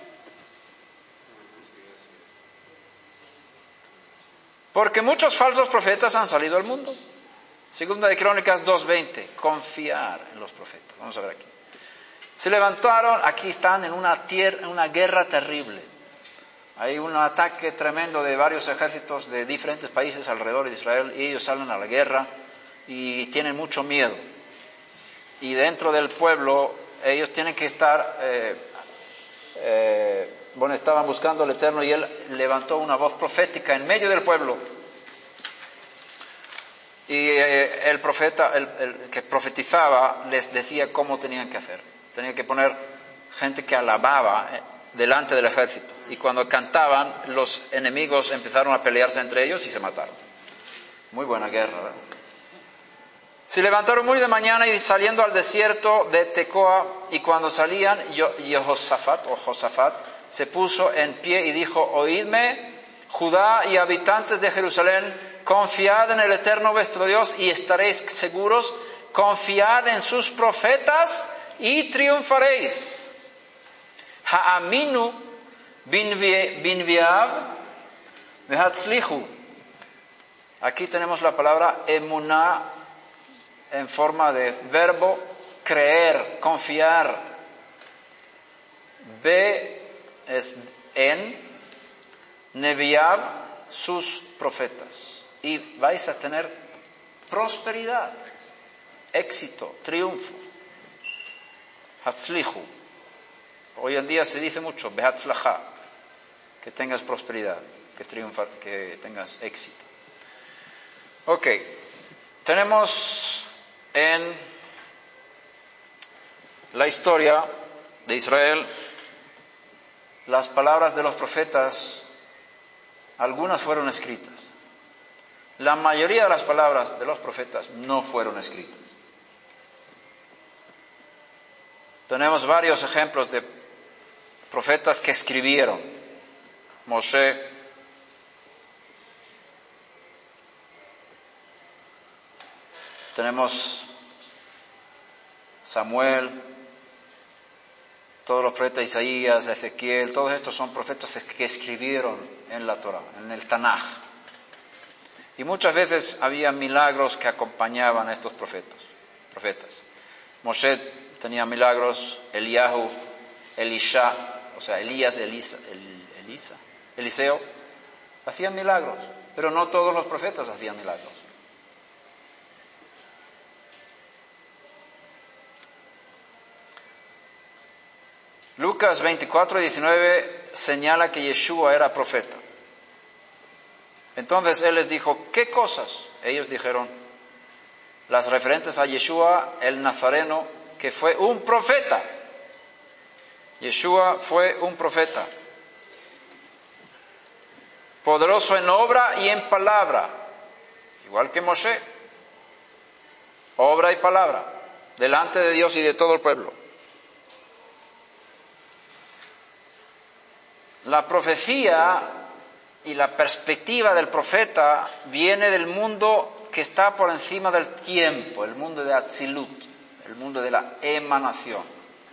Porque muchos falsos profetas han salido al mundo. Segunda de Crónicas dos veinte. Confiar en los profetas. Vamos a ver aquí. Se levantaron, aquí están en una, tierra, en una guerra terrible. Hay un ataque tremendo de varios ejércitos de diferentes países alrededor de Israel, y ellos salen a la guerra y tienen mucho miedo. Y dentro del pueblo ellos tienen que estar, eh, eh, bueno, estaban buscando al Eterno, y Él levantó una voz profética en medio del pueblo. Y eh, el profeta, el, el que profetizaba, les decía cómo tenían que hacer. Tenían que poner gente que alababa eh, delante del ejército. Y cuando cantaban, los enemigos empezaron a pelearse entre ellos y se mataron. Muy buena guerra, ¿verdad? Se levantaron muy de mañana y saliendo al desierto de Tecoa, y cuando salían, Jehosafat o Josafat se puso en pie y dijo: oídme, Judá y habitantes de Jerusalén, confiad en el Eterno vuestro Dios y estaréis seguros, confiad en sus profetas y triunfaréis. Ha'aminu binviav vehatzlihu. Aquí tenemos la palabra emuná en forma de verbo, creer, confiar. Be es en, neviab, sus profetas. Y vais a tener prosperidad, éxito, triunfo. Hatzlihu. Hoy en día se dice mucho, behatzlaha, que tengas prosperidad, que triunfa, que tengas éxito. Ok. Tenemos en la historia de Israel las palabras de los profetas, algunas fueron escritas. La mayoría de las palabras de los profetas no fueron escritas. Tenemos varios ejemplos de profetas que escribieron. Moshe, tenemos Samuel, todos los profetas, Isaías, Ezequiel, todos estos son profetas que escribieron en la Torá, en el Tanaj. Y muchas veces había milagros que acompañaban a estos profetas. profetas. Moshe tenía milagros, Eliyahu, Elisha, o sea, Elías, Elisa, El, Elisa, Eliseo, hacían milagros, pero no todos los profetas hacían milagros. Lucas veinticuatro, diecinueve señala que Yeshua era profeta. Entonces él les dijo, ¿qué cosas? Ellos dijeron, las referentes a Yeshua, el Nazareno, que fue un profeta. Yeshua fue un profeta. Poderoso en obra y en palabra, igual que Moshe. Obra y palabra, delante de Dios y de todo el pueblo. La profecía y la perspectiva del profeta viene del mundo que está por encima del tiempo, el mundo de Atzilut, el mundo de la emanación.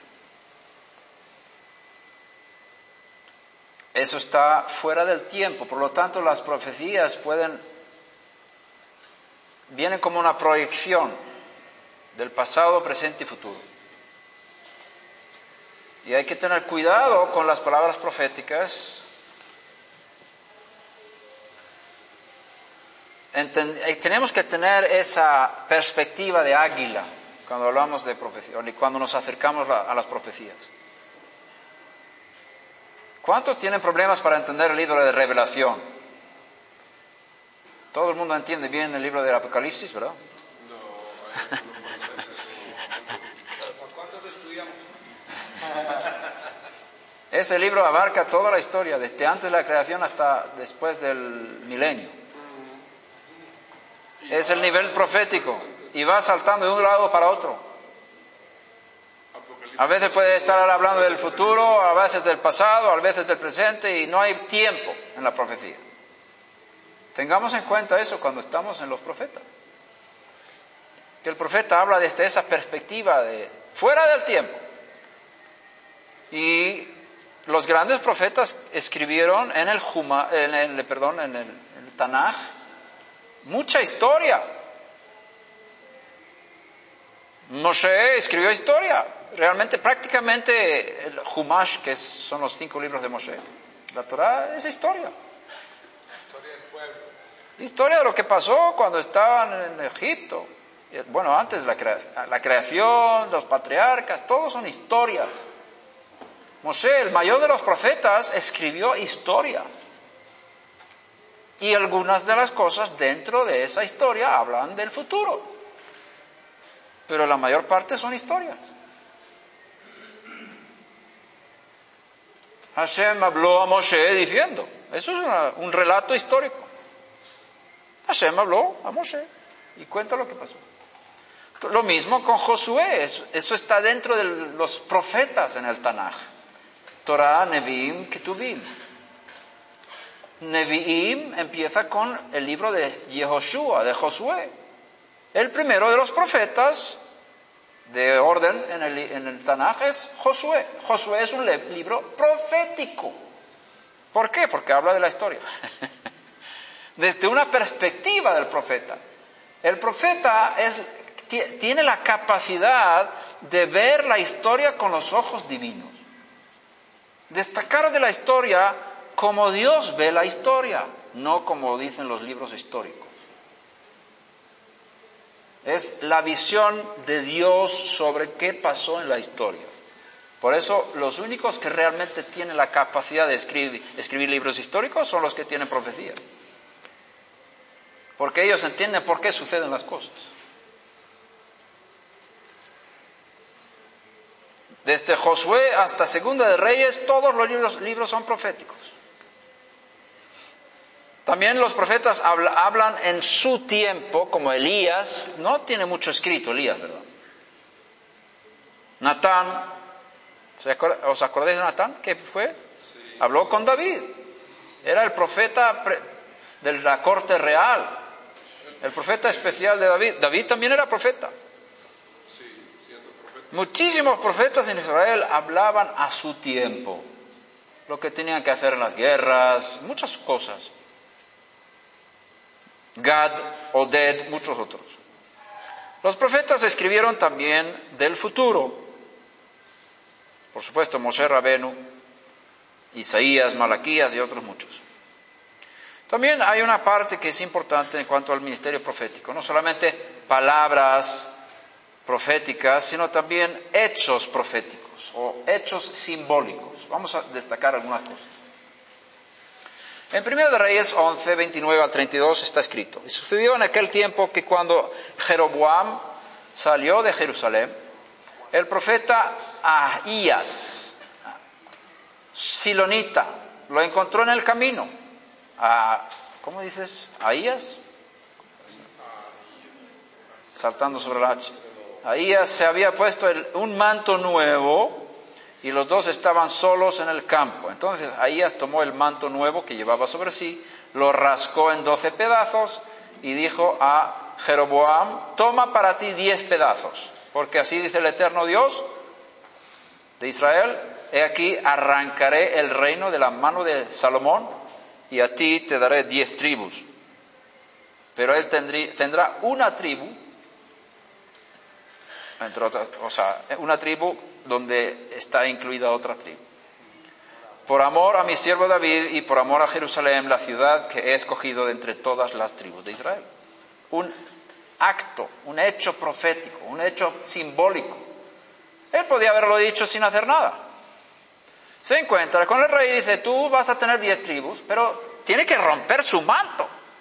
Eso está fuera del tiempo, por lo tanto las profecías pueden, vienen como una proyección del pasado, presente y futuro. Y hay que tener cuidado con las palabras proféticas. Enten- tenemos que tener esa perspectiva de águila cuando hablamos de profecía, y cuando nos acercamos a las profecías. ¿Cuántos tienen problemas para entender el libro de Revelación? Todo el mundo entiende bien el libro del Apocalipsis, ¿verdad? No, ¿cuánto lo estudiamos? Ese libro abarca toda la historia, desde antes de la creación hasta después del milenio. Es el nivel profético y va saltando de un lado para otro. A veces puede estar hablando del futuro, a veces del pasado, a veces del presente, y no hay tiempo en la profecía. Tengamos en cuenta eso cuando estamos en los profetas. Que el profeta habla desde esa perspectiva de fuera del tiempo. Y los grandes profetas escribieron en el, Juma, en el, perdón, en el, en el Tanaj mucha historia. Moshe escribió historia. Realmente, prácticamente, el Humash, que son los cinco libros de Moshe, la Torá es historia. Historia del pueblo. Historia de lo que pasó cuando estaban en Egipto. Bueno, antes de la, crea- la creación, los patriarcas, todos son historias. Moshe, el mayor de los profetas, escribió historia. Y algunas de las cosas dentro de esa historia hablan del futuro. Pero la mayor parte son historias. Hashem habló a Moshe diciendo, eso es una, un relato histórico. Hashem habló a Moshe y cuenta lo que pasó. Lo mismo con Josué, eso, eso está dentro de los profetas en el Tanaj. Torah, Nevi'im, Ketuvim. Nevi'im empieza con el libro de Yehoshua, de Josué. El primero de los profetas de orden en el, en el Tanaj es Josué. Josué es un le- libro profético. ¿Por qué? Porque habla de la historia. Desde una perspectiva del profeta. El profeta es, t- tiene la capacidad de ver la historia con los ojos divinos. Destacar de la historia como Dios ve la historia, no como dicen los libros históricos. Es la visión de Dios sobre qué pasó en la historia. Por eso, los únicos que realmente tienen la capacidad de escribir, escribir libros históricos son los que tienen profecía. porque ellos entienden por qué suceden las cosas. Desde Josué hasta Segunda de Reyes, todos los libros, libros son proféticos. También los profetas habla, hablan en su tiempo, como Elías. No tiene mucho escrito Elías, ¿verdad? Natán, ¿os acordáis de Natán? ¿Qué fue? Sí. Habló con David. Era el profeta de la corte real. El profeta especial de David. David también era profeta. Sí, siendo profeta. Muchísimos profetas en Israel hablaban a su tiempo. Lo que tenían que hacer en las guerras, muchas cosas. Gad, Oded, muchos otros. Los profetas escribieron también del futuro. Por supuesto, Moshe Rabenu, Isaías, Malaquías y otros muchos. También hay una parte que es importante en cuanto al ministerio profético. No solamente palabras proféticas, sino también hechos proféticos o hechos simbólicos. Vamos a destacar algunas cosas. En Primera de Reyes once, veintinueve al treinta y dos está escrito: y sucedió en aquel tiempo que cuando Jeroboam salió de Jerusalén, el profeta Ahías, silonita, lo encontró en el camino. Ah, ¿Cómo dices? ¿Ahías? Saltando sobre la H. Ahías se había puesto el, un manto nuevo, y los dos estaban solos en el campo. Entonces Ahías tomó el manto nuevo que llevaba sobre sí, lo rascó en doce pedazos y dijo a Jeroboam: toma para ti diez pedazos, porque así dice el eterno Dios de Israel: he aquí arrancaré el reino de la mano de Salomón y a ti te daré diez tribus. Pero él tendrí, tendrá una tribu, entre otras, o sea, una tribu donde está incluida otra tribu. Por amor a mi siervo David y por amor a Jerusalén, la ciudad que he escogido de entre todas las tribus de Israel. Un acto, un hecho profético, un hecho simbólico. Él podía haberlo dicho sin hacer nada. Se encuentra con el rey y dice: tú vas a tener diez tribus, pero tiene que romper su manto.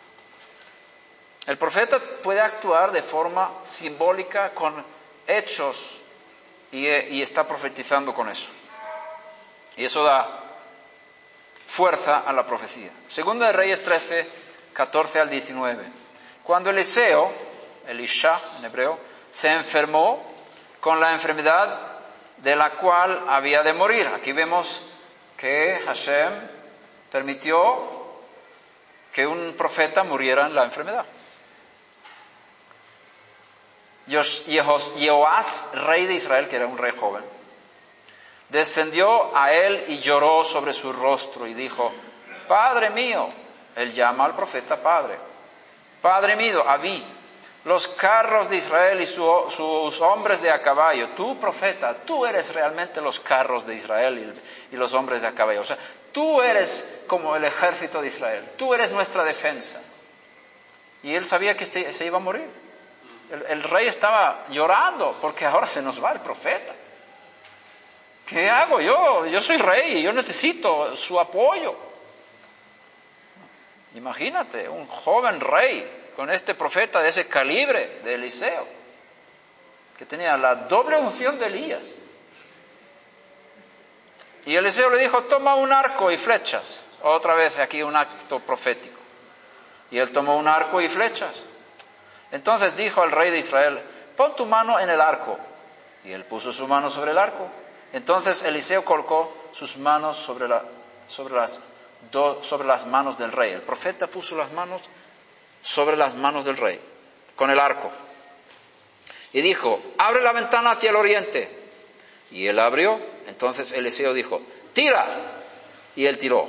El profeta puede actuar de forma simbólica con hechos y, y está profetizando con eso. Y eso da fuerza a la profecía. Segunda de Reyes trece, catorce al diecinueve. Cuando Eliseo, Elisha en hebreo, se enfermó con la enfermedad de la cual había de morir. Aquí vemos que Hashem permitió que un profeta muriera en la enfermedad. Jehoás, rey de Israel, que era un rey joven, descendió a él y lloró sobre su rostro y dijo: Padre mío. Él llama al profeta padre. Padre mío, Abí, los carros de Israel y su, sus hombres de a caballo. Tú, profeta, tú eres realmente los carros de Israel y, y los hombres de a caballo. O sea, tú eres como el ejército de Israel. Tú eres nuestra defensa. Y él sabía que se, se iba a morir. El, el rey estaba llorando porque ahora se nos va el profeta. ¿Qué hago yo? Yo soy rey y yo necesito su apoyo. Imagínate, un joven rey con este profeta de ese calibre de Eliseo, que tenía la doble unción de Elías. Y Eliseo le dijo: toma un arco y flechas. Otra vez aquí un acto profético. Y él tomó un arco y flechas. Entonces dijo al rey de Israel: pon tu mano en el arco. Y él puso su mano sobre el arco. Entonces Eliseo colocó sus manos sobre, la, sobre, las, do, sobre las manos del rey. El profeta puso las manos sobre las manos del rey, con el arco. Y dijo: abre la ventana hacia el oriente. Y él abrió. Entonces Eliseo dijo: tira. Y él tiró.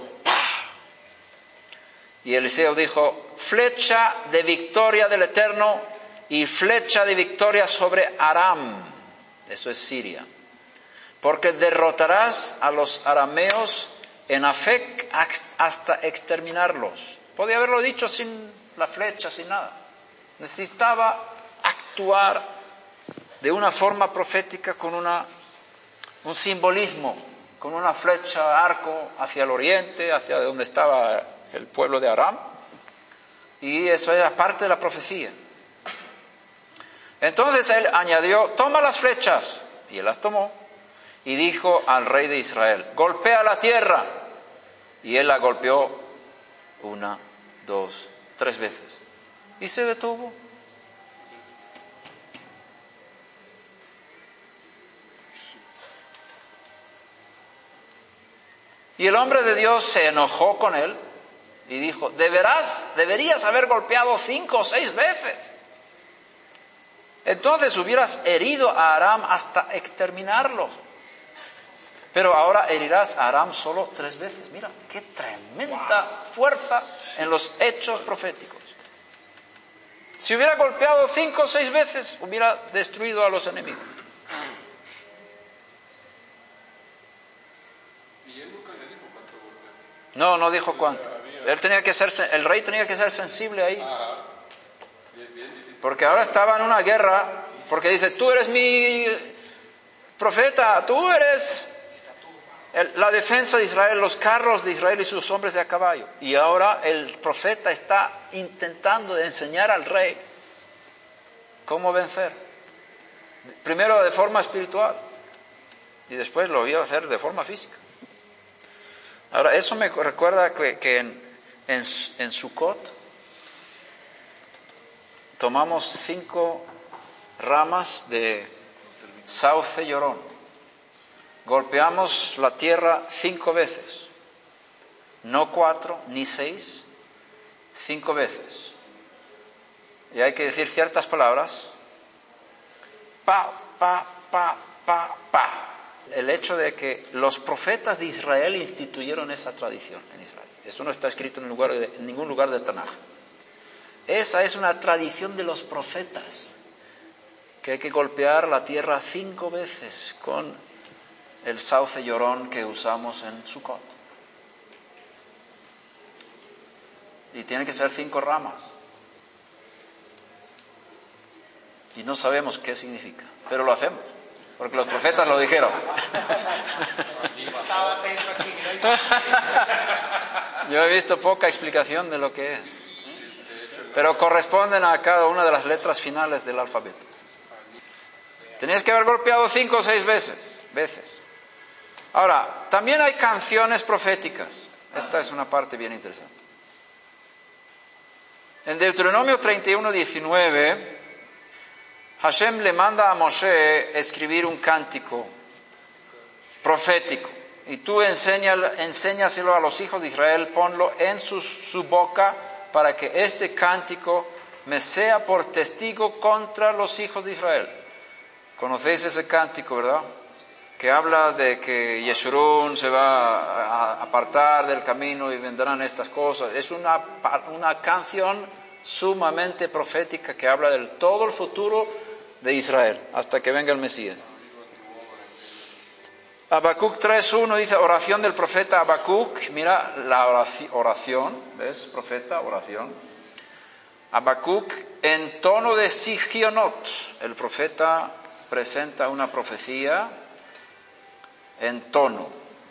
Y Eliseo dijo: flecha de victoria del Eterno y flecha de victoria sobre Aram. Eso es Siria. Porque derrotarás a los arameos en Afec hasta exterminarlos. Podía haberlo dicho sin la flecha, sin nada. Necesitaba actuar de una forma profética con una, un simbolismo, con una flecha, arco hacia el oriente, hacia donde estaba el pueblo de Aram. Y eso era parte de la profecía. Entonces él añadió, toma las flechas. Y él las tomó. Y dijo al rey de Israel, golpea la tierra. Y él la golpeó una, dos, tres veces. Y se detuvo. Y el hombre de Dios se enojó con él y dijo, deberás, deberías haber golpeado cinco o seis veces. Entonces hubieras herido a Aram hasta exterminarlo. Pero ahora herirás a Aram solo tres veces. Mira, qué tremenda fuerza en los hechos proféticos. Si hubiera golpeado cinco o seis veces, hubiera destruido a los enemigos. Y él nunca le dijo cuánto golpeó. No, no dijo cuánto. Él tenía que ser, el rey tenía que ser sensible ahí. Ah, bien, bien difícil. Porque ahora estaba en una guerra, porque dice, tú eres mi profeta, tú eres el, la defensa de Israel, los carros de Israel y sus hombres de a caballo. Y ahora el profeta está intentando de enseñar al rey cómo vencer. Primero de forma espiritual y después lo iba a hacer de forma física. Ahora, eso me recuerda que, que en, en, en Sukkot tomamos cinco ramas de sauce llorón. Golpeamos la tierra cinco veces. No cuatro, ni seis, cinco veces. Y hay que decir ciertas palabras. Pa, pa, pa, pa, pa. El hecho de que los profetas de Israel instituyeron esa tradición en Israel. Eso no está escrito en, lugar de, en ningún lugar del Tanaj. Esa es una tradición de los profetas, que hay que golpear la tierra cinco veces con el sauce llorón que usamos en Sukkot. Y tiene que ser cinco ramas. Y no sabemos qué significa, pero lo hacemos, porque los profetas lo dijeron. Estaba atento aquí. Yo he visto poca explicación de lo que es, pero corresponden a cada una de las letras finales del alfabeto. Tenías que haber golpeado cinco o seis veces, veces. Ahora, también hay canciones proféticas. Esta es una parte bien interesante. En Deuteronomio treinta y uno, diecinueve, Hashem le manda a Moshe escribir un cántico profético. Y tú enséñalo, enséñaselo a los hijos de Israel, ponlo en su, su boca para que este cántico me sea por testigo contra los hijos de Israel. ¿Conocéis ese cántico, verdad? Que habla de que Yeshurun se va a apartar del camino y vendrán estas cosas. Es una, una canción sumamente profética que habla de todo el futuro de Israel hasta que venga el Mesías. Habacuc tres uno dice, oración del profeta Habacuc. Mira la oración, ¿ves? Profeta, oración. Habacuc en tono de Sigionot. El profeta presenta una profecía en tono.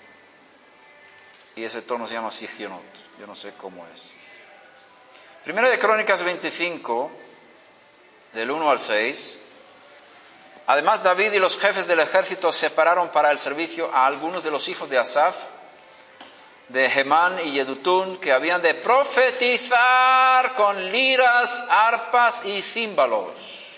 Y ese tono se llama Sigionot. Yo no sé cómo es. Primera de Crónicas veinticinco, del uno al seis. Además, David y los jefes del ejército separaron para el servicio a algunos de los hijos de Asaf, de Hemán y Yedutún, que habían de profetizar con liras, arpas y címbalos.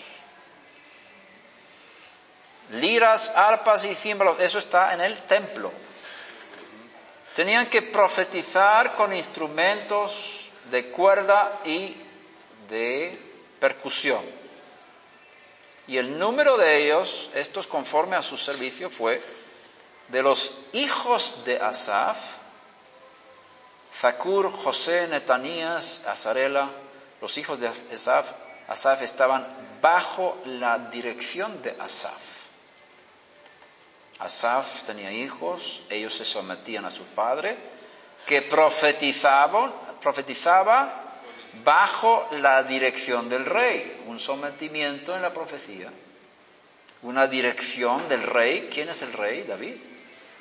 Liras, arpas y címbalos, eso está en el templo. Tenían que profetizar con instrumentos de cuerda y de percusión. Y el número de ellos, estos conforme a su servicio, fue de los hijos de Asaf, Zacur, José, Netanías, Azarela. Los hijos de Asaf, Asaf estaban bajo la dirección de Asaf. Asaf tenía hijos, ellos se sometían a su padre, que profetizaban, profetizaba bajo la dirección del rey, un sometimiento en la profecía, una dirección del rey. ¿Quién es el rey? David.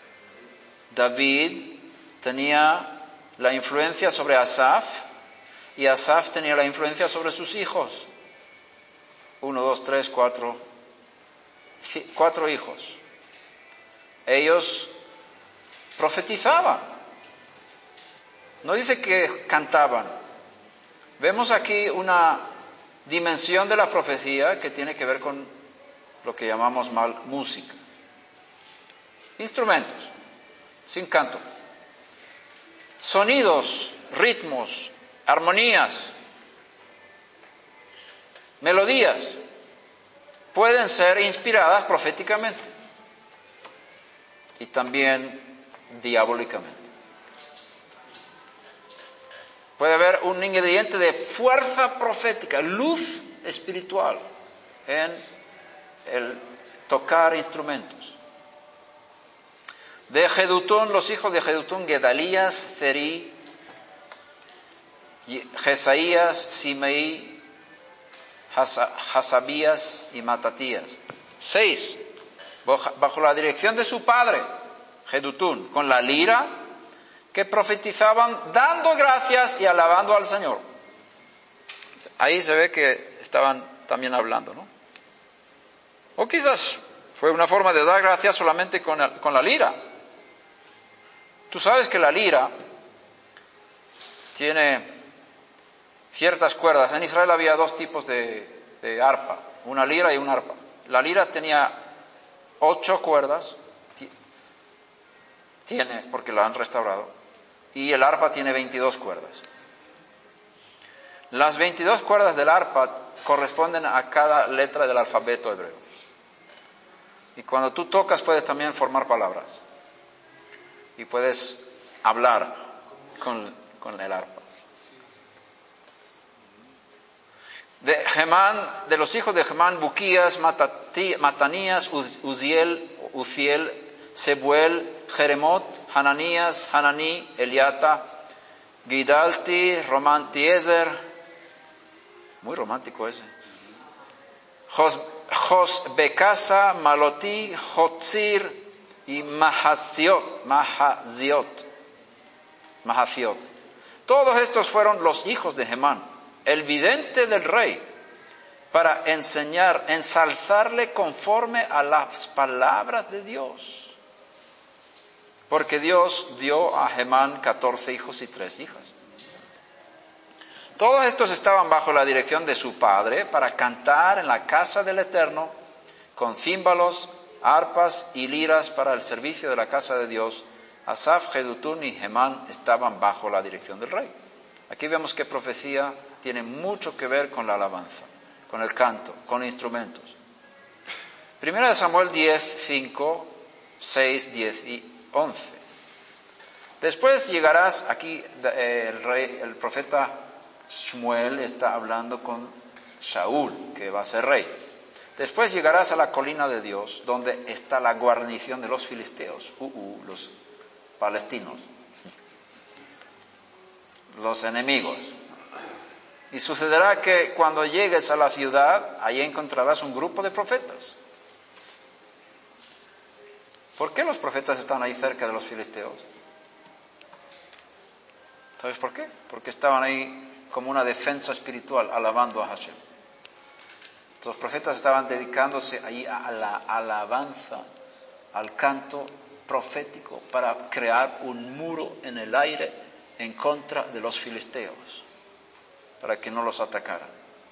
David tenía la influencia sobre Asaf y Asaf tenía la influencia sobre sus hijos. Uno, dos, tres, cuatro, cuatro hijos. Ellos profetizaban. No dice que cantaban. Vemos aquí una dimensión de la profecía que tiene que ver con lo que llamamos mal música. Instrumentos, sin canto. Sonidos, ritmos, armonías, melodías, pueden ser inspiradas proféticamente y también diabólicamente. Puede haber un ingrediente de fuerza profética, luz espiritual en el tocar instrumentos. De Jedutún, los hijos de Jedutún, Gedalías, Zerí, Jesaías, Simeí, Hasabías y Matatías. Seis, bajo la dirección de su padre, Jedutún, con la lira, que profetizaban dando gracias y alabando al Señor. Ahí se ve que estaban también hablando, ¿no? O quizás fue una forma de dar gracias solamente con, el, con la lira. Tú sabes que la lira tiene ciertas cuerdas. En Israel había dos tipos de, de arpa, una lira y una arpa. La lira tenía ocho cuerdas, tiene, porque la han restaurado, y el arpa tiene veintidós cuerdas. Las veintidós cuerdas del arpa corresponden a cada letra del alfabeto hebreo. Y cuando tú tocas puedes también formar palabras. Y puedes hablar con, con el arpa. De Gemán, de los hijos de Gemán, Buquías, Matati, Matanías, Uziel, Uziel, Sebuel, Jeremot, Hananías, Hananí, Eliata, Gidalti, Romantiezer, muy romántico ese, Jos, Josbekasa, Malotí, Jotzir y Mahaziot, Mahaziot, Mahaziot. Todos estos fueron los hijos de Gemán, el vidente del rey, para enseñar, ensalzarle conforme a las palabras de Dios. Porque Dios dio a Gemán catorce hijos y tres hijas. Todos estos estaban bajo la dirección de su padre para cantar en la casa del Eterno con címbalos, arpas y liras para el servicio de la casa de Dios. Asaf, Jedutún y Gemán estaban bajo la dirección del rey. Aquí vemos que profecía tiene mucho que ver con la alabanza, con el canto, con instrumentos. Primera de Samuel diez, cinco, seis, diez y once. Después llegarás, aquí el rey, el profeta Shmuel está hablando con Saúl, que va a ser rey. Después llegarás a la colina de Dios, donde está la guarnición de los filisteos, uh, uh, los palestinos, los enemigos. Y sucederá que cuando llegues a la ciudad, allí encontrarás un grupo de profetas. ¿Por qué los profetas están ahí cerca de los filisteos? ¿Sabes por qué? Porque estaban ahí como una defensa espiritual, alabando a Hashem. Los profetas estaban dedicándose allí a la alabanza, al canto profético, para crear un muro en el aire en contra de los filisteos, para que no los atacaran.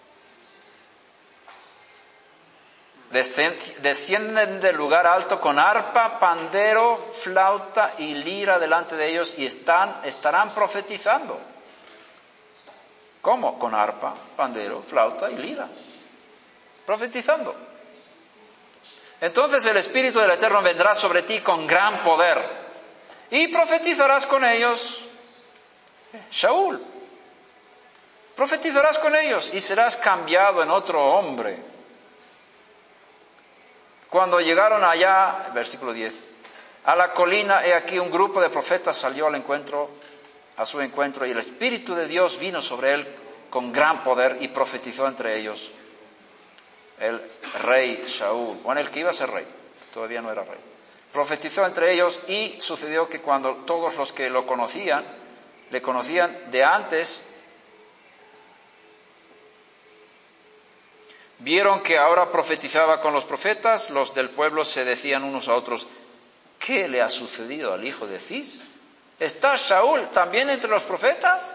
Descienden del lugar alto con arpa, pandero, flauta y lira delante de ellos y están, estarán profetizando. ¿Cómo? Con arpa, pandero, flauta y lira. Profetizando. Entonces el Espíritu del Eterno vendrá sobre ti con gran poder y profetizarás con ellos, Shaul. Profetizarás con ellos y serás cambiado en otro hombre. Cuando llegaron allá, versículo diez, a la colina, he aquí un grupo de profetas salió al encuentro, a su encuentro, y el Espíritu de Dios vino sobre él con gran poder y profetizó entre ellos el rey Shaul, o en el que iba a ser rey, todavía no era rey. Profetizó entre ellos y sucedió que cuando todos los que lo conocían, le conocían de antes, vieron que ahora profetizaba con los profetas, los del pueblo se decían unos a otros, ¿qué le ha sucedido al hijo de Cis? ¿Está Saúl también entre los profetas?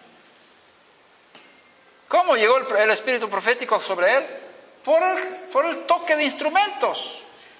¿Cómo llegó el, el espíritu profético sobre él? Por el, por el toque de instrumentos.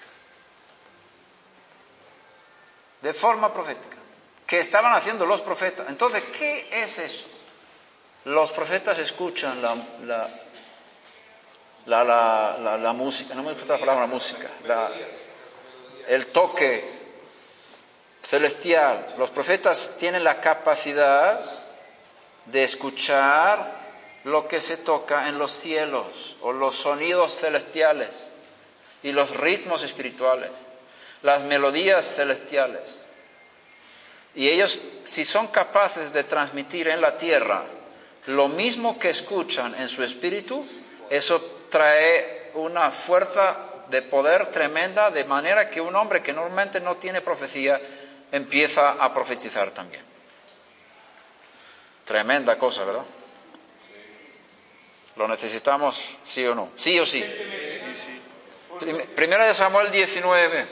De forma profética. Que estaban haciendo los profetas. Entonces, ¿qué es eso? Los profetas escuchan la, la, la, la, la, la música, no me gusta la palabra música, la, el toque celestial. Los profetas tienen la capacidad de escuchar lo que se toca en los cielos, o los sonidos celestiales, y los ritmos espirituales, las melodías celestiales. Y ellos, si son capaces de transmitir en la tierra lo mismo que escuchan en su espíritu, eso trae una fuerza de poder tremenda, de manera que un hombre que normalmente no tiene profecía empieza a profetizar también. Tremenda cosa, ¿verdad? ¿Lo necesitamos, sí o no? Sí o sí. Primera de Samuel diecinueve,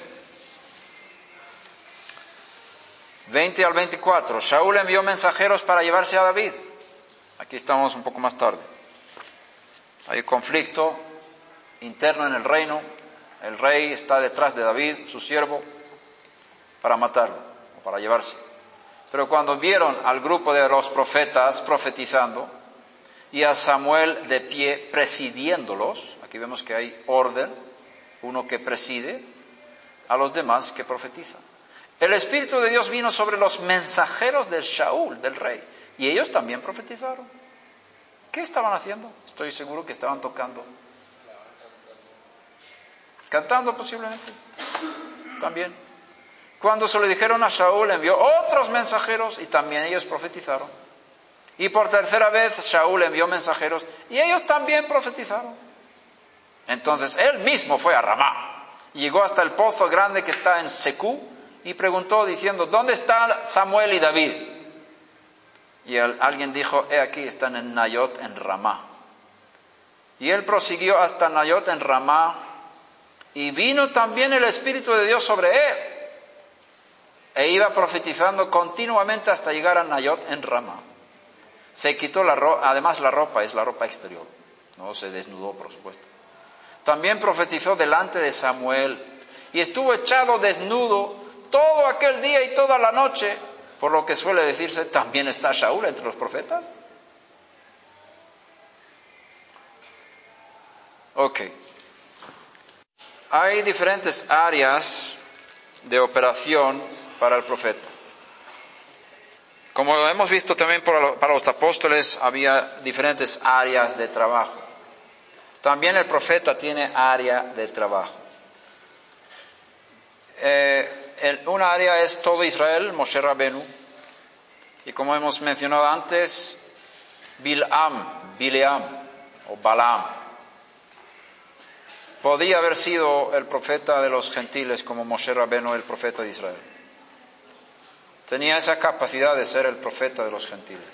veinte al veinticuatro. Saúl envió mensajeros para llevarse a David. Aquí estamos un poco más tarde. Hay conflicto interno en el reino. El rey está detrás de David, su siervo, para matarlo o para llevarse. Pero cuando vieron al grupo de los profetas profetizando y a Samuel de pie presidiéndolos, aquí vemos que hay orden, uno que preside, a los demás que profetizan. El Espíritu de Dios vino sobre los mensajeros del Saúl, del rey, y ellos también profetizaron. ¿Qué estaban haciendo? Estoy seguro que estaban tocando. Cantando posiblemente. También. Cuando se lo dijeron a Saúl, envió otros mensajeros y también ellos profetizaron. Y por tercera vez Saúl envió mensajeros y ellos también profetizaron. Entonces él mismo fue a Ramá. Llegó hasta el pozo grande que está en Secú y preguntó diciendo, ¿dónde están Samuel y David? Y el, alguien dijo, he aquí, están en Nayot, en Ramá. Y él prosiguió hasta Nayot, en Ramá, y vino también el Espíritu de Dios sobre él. E iba profetizando continuamente hasta llegar a Nayot, en Ramá. Se quitó la ropa, además la ropa es la ropa exterior, no se desnudó, por supuesto. También profetizó delante de Samuel, y estuvo echado desnudo todo aquel día y toda la noche, por lo que suele decirse, ¿también está Saúl entre los profetas? Ok. Hay diferentes áreas de operación para el profeta. Como hemos visto también para los apóstoles, había diferentes áreas de trabajo. También el profeta tiene área de trabajo. Eh, el, una área es todo Israel, Moshe Rabenu, y como hemos mencionado antes, Bilam, Bileam o Balaam. Podía haber sido el profeta de los gentiles como Moshe Rabenu, el profeta de Israel. Tenía esa capacidad de ser el profeta de los gentiles.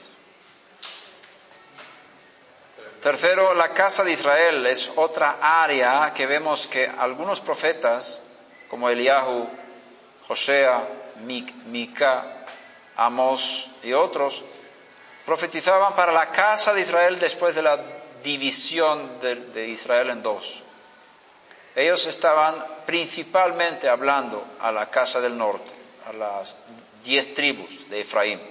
Tercero, la casa de Israel es otra área que vemos que algunos profetas, como Eliahu, Josea, Mica, Amós y otros, profetizaban para la casa de Israel después de la división de, de Israel en dos. Ellos estaban principalmente hablando a la casa del norte, a las diez tribus de Efraín.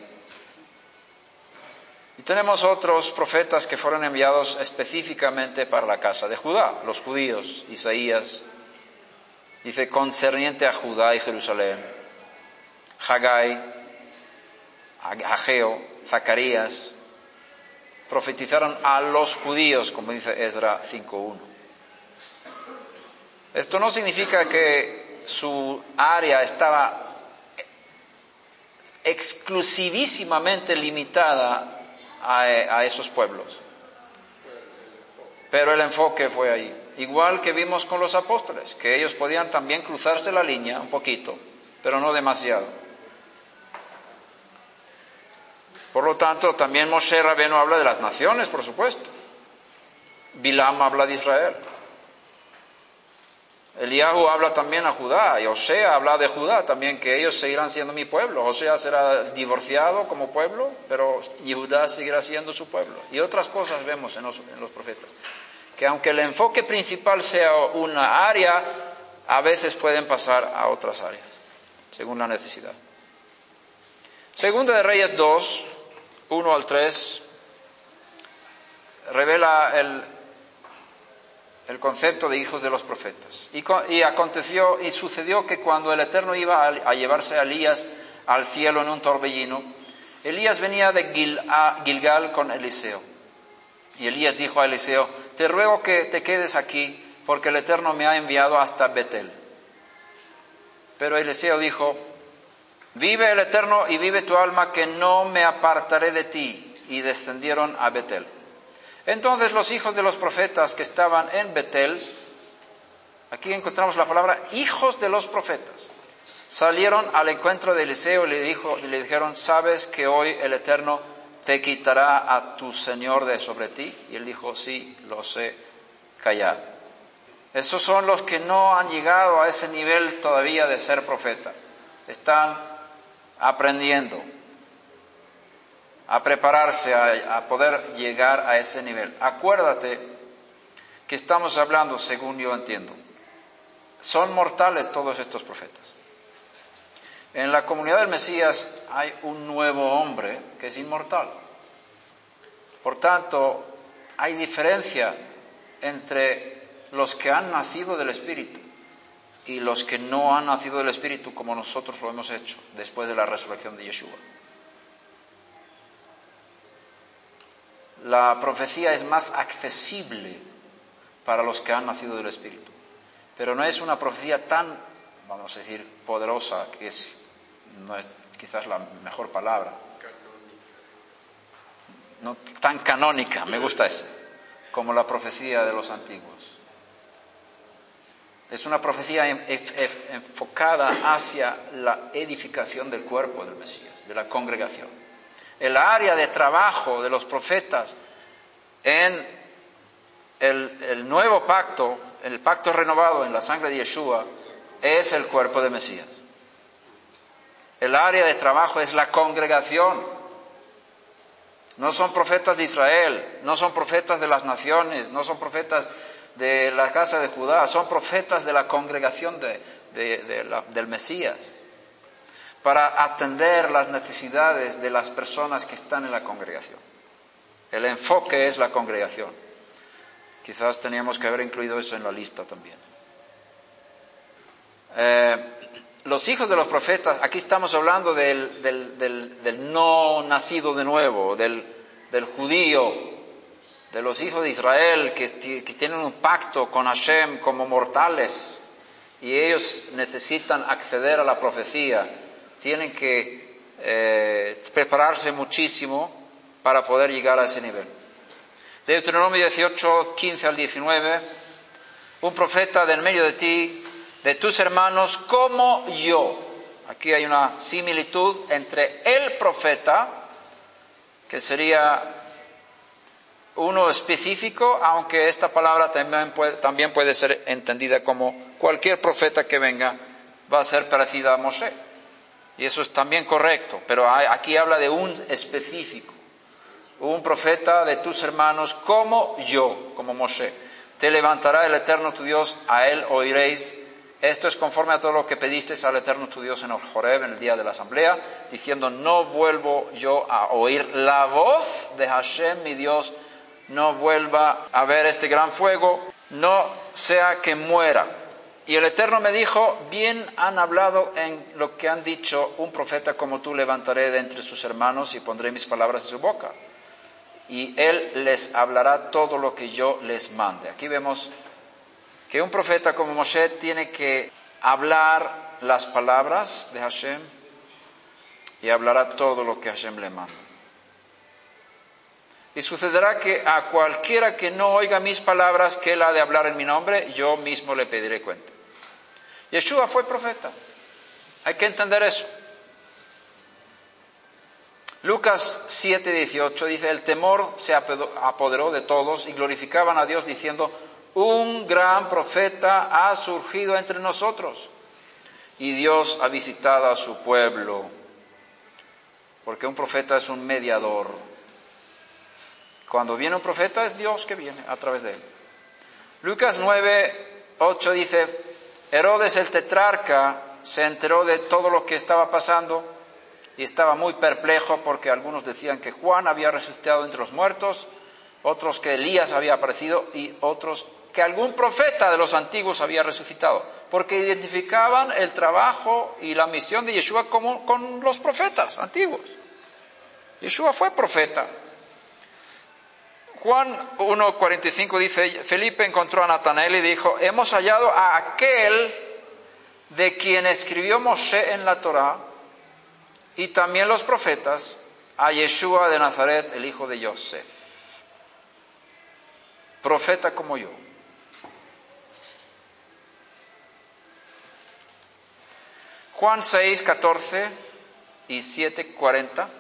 Y tenemos otros profetas que fueron enviados específicamente para la casa de Judá, los judíos. Isaías dice concerniente a Judá y Jerusalén. Hagai, Ageo, Zacarías profetizaron a los judíos, como dice Ezra cinco uno. Esto no significa que su área estaba exclusivísimamente limitada a, a esos pueblos. Pero el enfoque fue ahí. Igual que vimos con los apóstoles, que ellos podían también cruzarse la línea un poquito, pero no demasiado. Por lo tanto, también Moshe Rabenu habla de las naciones, por supuesto. Bilam habla de Israel. Eliahu habla también a Judá, y Osea habla de Judá también, que ellos seguirán siendo mi pueblo. Osea será divorciado como pueblo, pero Judá seguirá siendo su pueblo. Y otras cosas vemos en los, en los profetas, que aunque el enfoque principal sea una área, a veces pueden pasar a otras áreas, según la necesidad. Segunda de Reyes dos, uno al tres, revela el... el concepto de hijos de los profetas. Y, y aconteció y sucedió que cuando el Eterno iba a, a llevarse a Elías al cielo en un torbellino, Elías venía de Gil, a Gilgal con Eliseo. Y Elías dijo a Eliseo: te ruego que te quedes aquí, porque el Eterno me ha enviado hasta Betel. Pero Eliseo dijo: vive el Eterno y vive tu alma, que no me apartaré de ti. Y descendieron a Betel. Entonces los hijos de los profetas que estaban en Betel, aquí encontramos la palabra hijos de los profetas, salieron al encuentro de Eliseo y le, dijo, y le dijeron: ¿sabes que hoy el Eterno te quitará a tu Señor de sobre ti? Y él dijo: sí, lo sé, callad. Esos son los que no han llegado a ese nivel todavía de ser profeta. Están aprendiendo a prepararse, a, a poder llegar a ese nivel. Acuérdate que estamos hablando, según yo entiendo, son mortales todos estos profetas. En la comunidad del Mesías hay un nuevo hombre que es inmortal. Por tanto, hay diferencia entre los que han nacido del Espíritu y los que no han nacido del Espíritu, como nosotros lo hemos hecho después de la resurrección de Yeshua. La profecía es más accesible para los que han nacido del Espíritu, pero no es una profecía tan, vamos a decir, poderosa, que es, no es quizás la mejor palabra, no tan canónica, me gusta eso, como la profecía de los antiguos. Es una profecía enfocada hacia la edificación del cuerpo del Mesías, de la congregación. El área de trabajo de los profetas en el, el nuevo pacto, el pacto renovado en la sangre de Yeshua, es el cuerpo de Mesías. El área de trabajo es la congregación. No son profetas de Israel, no son profetas de las naciones, no son profetas de la casa de Judá, son profetas de la congregación de, de, de la, del Mesías, para atender las necesidades de las personas que están en la congregación. El enfoque es la congregación. Quizás teníamos que haber incluido eso en la lista también. Eh, los hijos de los profetas, aquí estamos hablando del, del, del, del no nacido de nuevo, del, del judío, de los hijos de Israel que, que tienen un pacto con Hashem como mortales, y ellos necesitan acceder a la profecía. Tienen que eh, prepararse muchísimo para poder llegar a ese nivel. Deuteronomio dieciocho, quince al diecinueve. Un profeta del medio de ti, de tus hermanos, como yo. Aquí hay una similitud entre el profeta, que sería uno específico, aunque esta palabra también puede, también puede ser entendida como cualquier profeta que venga, va a ser parecida a Moshe. Y eso es también correcto, pero aquí habla de un específico, un profeta de tus hermanos como yo, como Moshe. Te levantará el Eterno tu Dios, a él oiréis. Esto es conforme a todo lo que pedisteis al Eterno tu Dios en el Horeb, en el día de la asamblea, diciendo: no vuelvo yo a oír la voz de Hashem mi Dios, no vuelva a ver este gran fuego, no sea que muera. Y el Eterno me dijo: bien han hablado en lo que han dicho, un profeta como tú levantaré de entre sus hermanos y pondré mis palabras en su boca. Y él les hablará todo lo que yo les mande. Aquí vemos que un profeta como Moshe tiene que hablar las palabras de Hashem y hablará todo lo que Hashem le manda. Y sucederá que a cualquiera que no oiga mis palabras, que él ha de hablar en mi nombre, yo mismo le pediré cuenta. Yeshua fue profeta. Hay que entender eso. Lucas siete dieciocho dice, el temor se apoderó de todos y glorificaban a Dios diciendo, un gran profeta ha surgido entre nosotros y Dios ha visitado a su pueblo. Porque un profeta es un mediador. Cuando viene un profeta es Dios que viene a través de él. Lucas nueve ocho dice, Herodes el tetrarca se enteró de todo lo que estaba pasando y estaba muy perplejo porque algunos decían que Juan había resucitado entre los muertos, otros que Elías había aparecido y otros que algún profeta de los antiguos había resucitado, porque identificaban el trabajo y la misión de Yeshua como con los profetas antiguos. Yeshua fue profeta. Juan uno cuarenta y cinco dice, Felipe encontró a Natanael y dijo, hemos hallado a aquel de quien escribió Moshe en la Torá y también los profetas, a Yeshua de Nazaret, el hijo de Yosef. Profeta como yo. Juan seis catorce y siete cuarenta.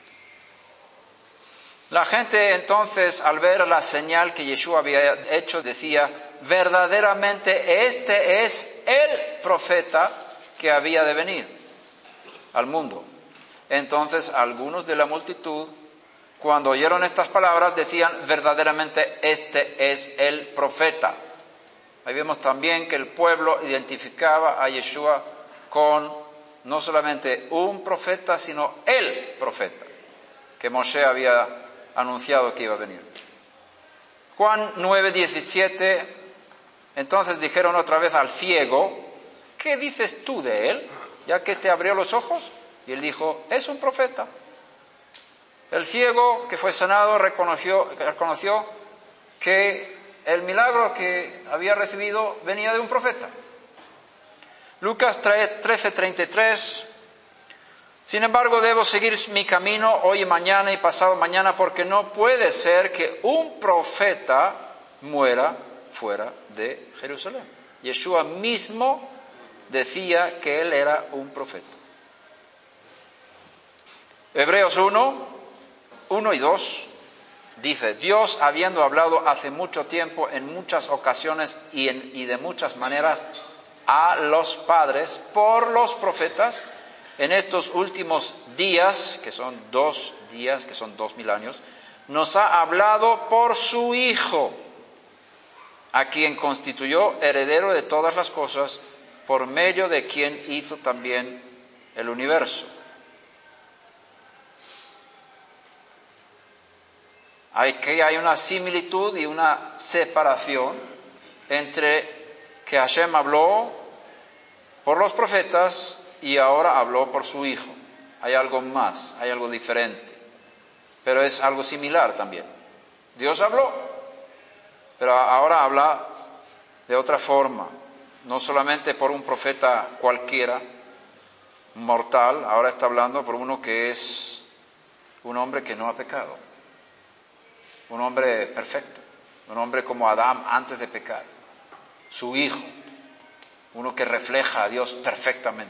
La gente entonces, al ver la señal que Yeshua había hecho, decía, verdaderamente este es el profeta que había de venir al mundo. Entonces algunos de la multitud, cuando oyeron estas palabras, decían, verdaderamente este es el profeta. Ahí vemos también que el pueblo identificaba a Yeshua con no solamente un profeta, sino el profeta, que Moshe había anunciado que iba a venir. Juan nueve diecisiete, entonces dijeron otra vez al ciego, ¿qué dices tú de él, ya que te abrió los ojos? Y él dijo, es un profeta. El ciego que fue sanado reconoció, reconoció que el milagro que había recibido venía de un profeta. Lucas trece treinta y tres, sin embargo debo seguir mi camino hoy y mañana y pasado mañana porque no puede ser que un profeta muera fuera de Jerusalén. Yeshua mismo decía que él era un profeta. Hebreos uno, uno y dos dice, Dios habiendo hablado hace mucho tiempo en muchas ocasiones y, en, y de muchas maneras a los padres por los profetas, en estos últimos días, que son dos días, que son dos mil años, nos ha hablado por su Hijo, a quien constituyó heredero de todas las cosas, por medio de quien hizo también el universo. Aquí hay una similitud y una separación entre que Hashem habló por los profetas y ahora habló por su Hijo. Hay algo más, hay algo diferente, pero es algo similar también. Dios habló, pero ahora habla de otra forma, no solamente por un profeta cualquiera, mortal, ahora está hablando por uno que es un hombre que no ha pecado, un hombre perfecto, un hombre como Adán antes de pecar, su Hijo, uno que refleja a Dios perfectamente,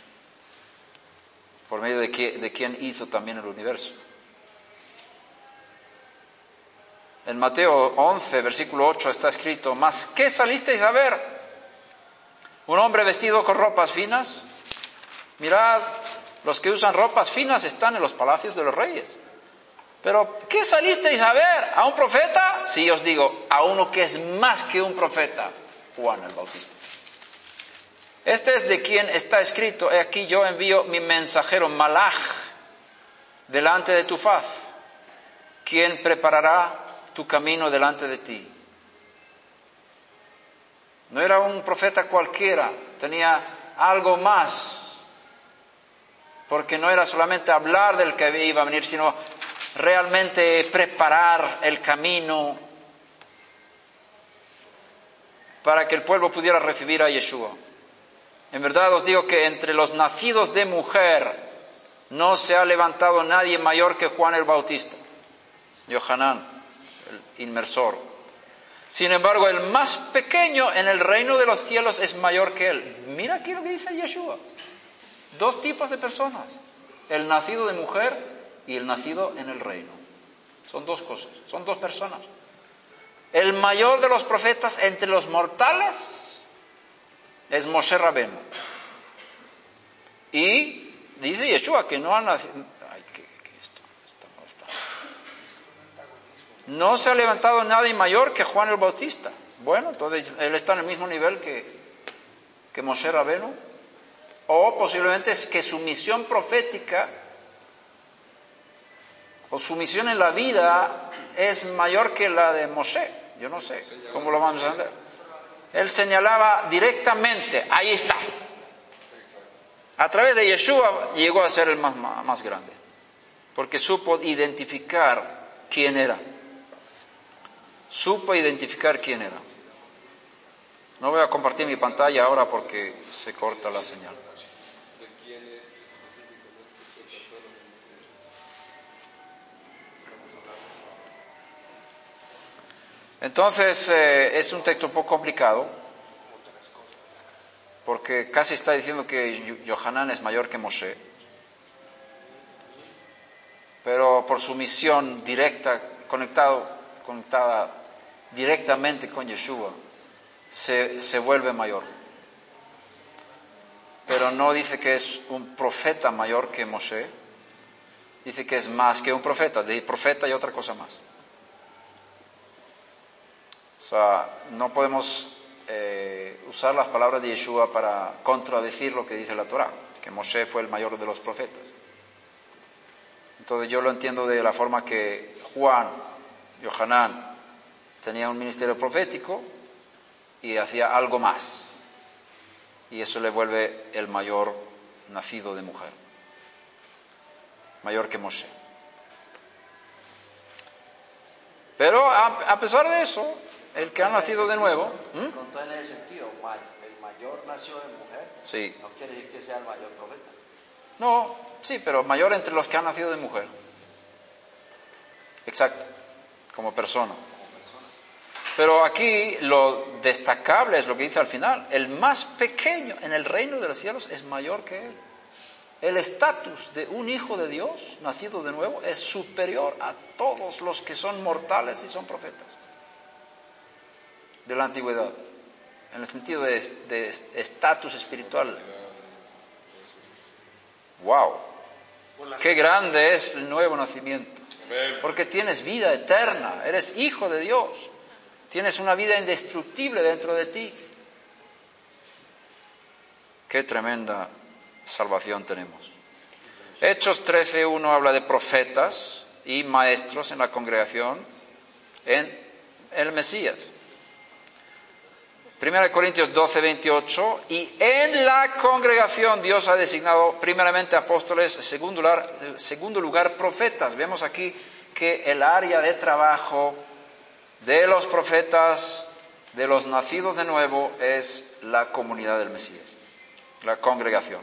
por medio de, que, de quien hizo también el universo. En Mateo once, versículo ocho está escrito, ¿mas qué salisteis a ver? ¿Un hombre vestido con ropas finas? Mirad, los que usan ropas finas están en los palacios de los reyes. Pero, ¿qué salisteis a ver? ¿A un profeta? Sí, os digo, a uno que es más que un profeta, Juan el Bautista. Este es de quien está escrito, he aquí yo envío mi mensajero Malach delante de tu faz, quien preparará tu camino delante de ti. No era un profeta cualquiera, tenía algo más, porque no era solamente hablar del que iba a venir, sino realmente preparar el camino para que el pueblo pudiera recibir a Yeshua. En verdad os digo que entre los nacidos de mujer no se ha levantado nadie mayor que Juan el Bautista, Yohanan, el inmersor. Sin embargo, el más pequeño en el reino de los cielos es mayor que él. Mira aquí lo que dice Yeshua. Dos tipos de personas, el nacido de mujer y el nacido en el reino. Son dos cosas, son dos personas. El mayor de los profetas entre los mortales es Moshe Rabenu. Y dice Yeshua que no ha nacido... Ay, ¿qué, qué esto? Esto no está. No se ha levantado nadie mayor que Juan el Bautista. Bueno, entonces él está en el mismo nivel que, que Moshe Rabenu. O posiblemente es que su misión profética o su misión en la vida es mayor que la de Moshe. Yo no sé cómo lo vamos a entender. Él señalaba directamente, ahí está. A través de Yeshua llegó a ser el más, más grande, porque supo identificar quién era. Supo identificar quién era. No voy a compartir mi pantalla ahora porque se corta la señal. Entonces, eh, es un texto un poco complicado, porque casi está diciendo que Yohanan es mayor que Moshe, pero por su misión directa, conectado, conectada directamente con Yeshua, se, se vuelve mayor. Pero no dice que es un profeta mayor que Moshe, dice que es más que un profeta, de profeta y otra cosa más. O sea, no podemos eh, usar las palabras de Yeshua para contradecir lo que dice la Torá, que Moshe fue el mayor de los profetas. Entonces yo lo entiendo de la forma que Juan, Yohanan, tenía un ministerio profético y hacía algo más. Y eso le vuelve el mayor nacido de mujer, mayor que Moshe. Pero a, a pesar de eso, el que ha nacido de nuevo... ¿hmm? No en ese sentido, el mayor nació de mujer, sí. No quiere decir que sea el mayor profeta. No, sí, pero mayor entre los que han nacido de mujer. Exacto, como persona. Pero aquí lo destacable es lo que dice al final. El más pequeño en el reino de los cielos es mayor que él. El estatus de un hijo de Dios, nacido de nuevo, es superior a todos los que son mortales y son profetas de la antigüedad, en el sentido de estatus espiritual. ¡Wow! ¡Qué grande es el nuevo nacimiento! Porque tienes vida eterna, eres hijo de Dios, tienes una vida indestructible dentro de ti. ¡Qué tremenda salvación tenemos! Hechos trece uno habla de profetas y maestros en la congregación en el Mesías. Primera de Corintios doce veintiocho, y en la congregación Dios ha designado primeramente apóstoles, en segundo lugar, en segundo lugar profetas. Vemos aquí que el área de trabajo de los profetas, de los nacidos de nuevo, es la comunidad del Mesías, la congregación.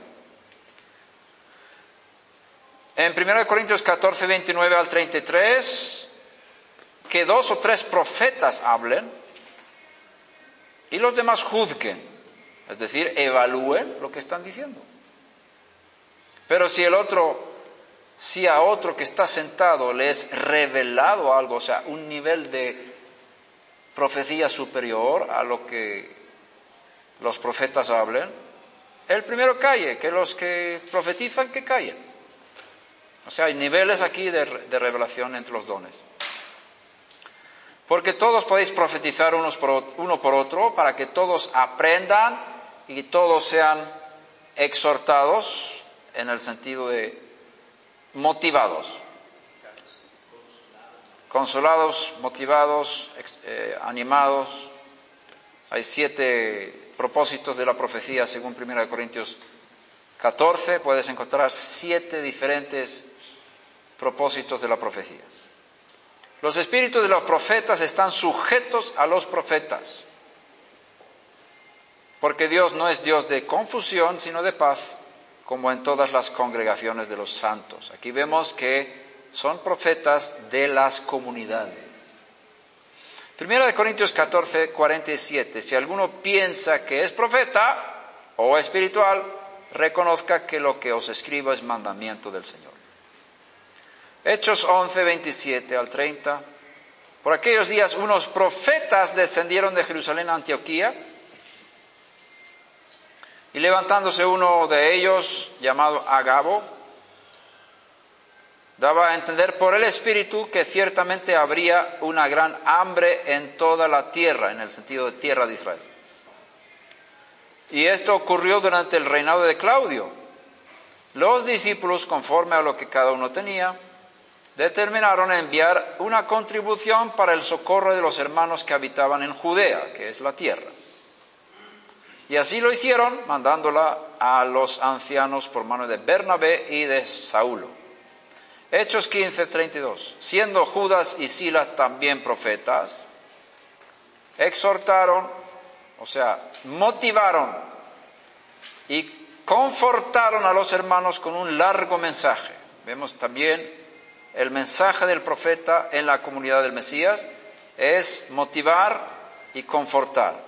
En Primera de Corintios catorce veintinueve al treinta y tres, que dos o tres profetas hablen, y los demás juzguen, es decir, evalúen lo que están diciendo. Pero si el otro, si a otro que está sentado le es revelado algo, o sea, un nivel de profecía superior a lo que los profetas hablen, el primero calle, que los que profetizan que callen. O sea, hay niveles aquí de, de revelación entre los dones. Porque todos podéis profetizar unos por, uno por otro, para que todos aprendan y todos sean exhortados, en el sentido de motivados. Consolados, motivados, eh, animados. Hay siete propósitos de la profecía según Primera de Corintios catorce. Puedes encontrar siete diferentes propósitos de la profecía. Los espíritus de los profetas están sujetos a los profetas, porque Dios no es Dios de confusión, sino de paz, como en todas las congregaciones de los santos. Aquí vemos que son profetas de las comunidades. Primera de Corintios catorce, cuarenta y siete. Si alguno piensa que es profeta o espiritual, reconozca que lo que os escribo es mandamiento del Señor. Hechos once, veintisiete al treinta. Por aquellos días unos profetas descendieron de Jerusalén a Antioquía, y levantándose uno de ellos, llamado Agabo, daba a entender por el Espíritu que ciertamente habría una gran hambre en toda la tierra, en el sentido de tierra de Israel. Y esto ocurrió durante el reinado de Claudio. Los discípulos, conforme a lo que cada uno tenía, determinaron enviar una contribución para el socorro de los hermanos que habitaban en Judea, que es la tierra. Y así lo hicieron, mandándola a los ancianos por mano de Bernabé y de Saulo. Hechos quince, treinta y dos. Siendo Judas y Silas también profetas, exhortaron, o sea, motivaron y confortaron a los hermanos con un largo mensaje. Vemos también el mensaje del profeta en la comunidad del Mesías es motivar y confortar.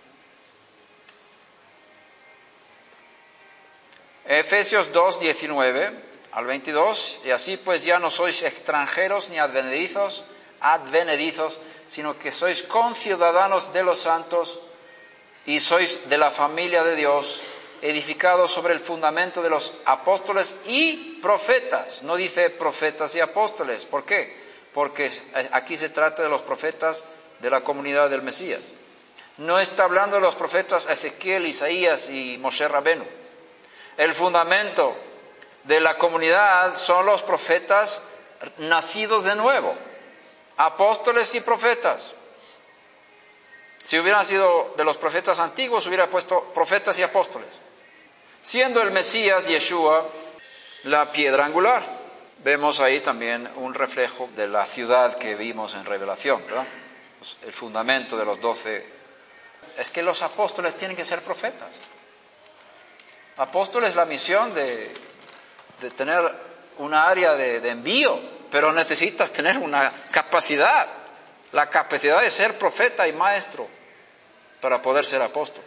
Efesios dos, diecinueve al veintidós. Y así pues ya no sois extranjeros ni advenedizos, advenedizos, sino que sois conciudadanos de los santos y sois de la familia de Dios, edificados sobre el fundamento de los apóstoles y profetas. No dice profetas y apóstoles. ¿Por qué? Porque aquí se trata de los profetas de la comunidad del Mesías. No está hablando de los profetas Ezequiel, Isaías y Moshe Rabenu. El fundamento de la comunidad son los profetas nacidos de nuevo, apóstoles y profetas. Si hubieran sido de los profetas antiguos, hubiera puesto profetas y apóstoles. Siendo el Mesías, Yeshua, la piedra angular. Vemos ahí también un reflejo de la ciudad que vimos en Revelación, ¿verdad? El fundamento de los doce. Es que los apóstoles tienen que ser profetas. Apóstol es la misión de, de tener una área de, de envío, pero necesitas tener una capacidad, la capacidad de ser profeta y maestro para poder ser apóstol.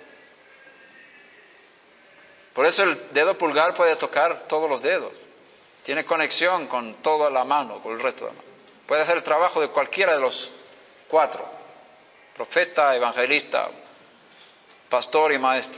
Por eso el dedo pulgar puede tocar todos los dedos, tiene conexión con toda la mano, con el resto de la mano. Puede hacer el trabajo de cualquiera de los cuatro, profeta, evangelista, pastor y maestro.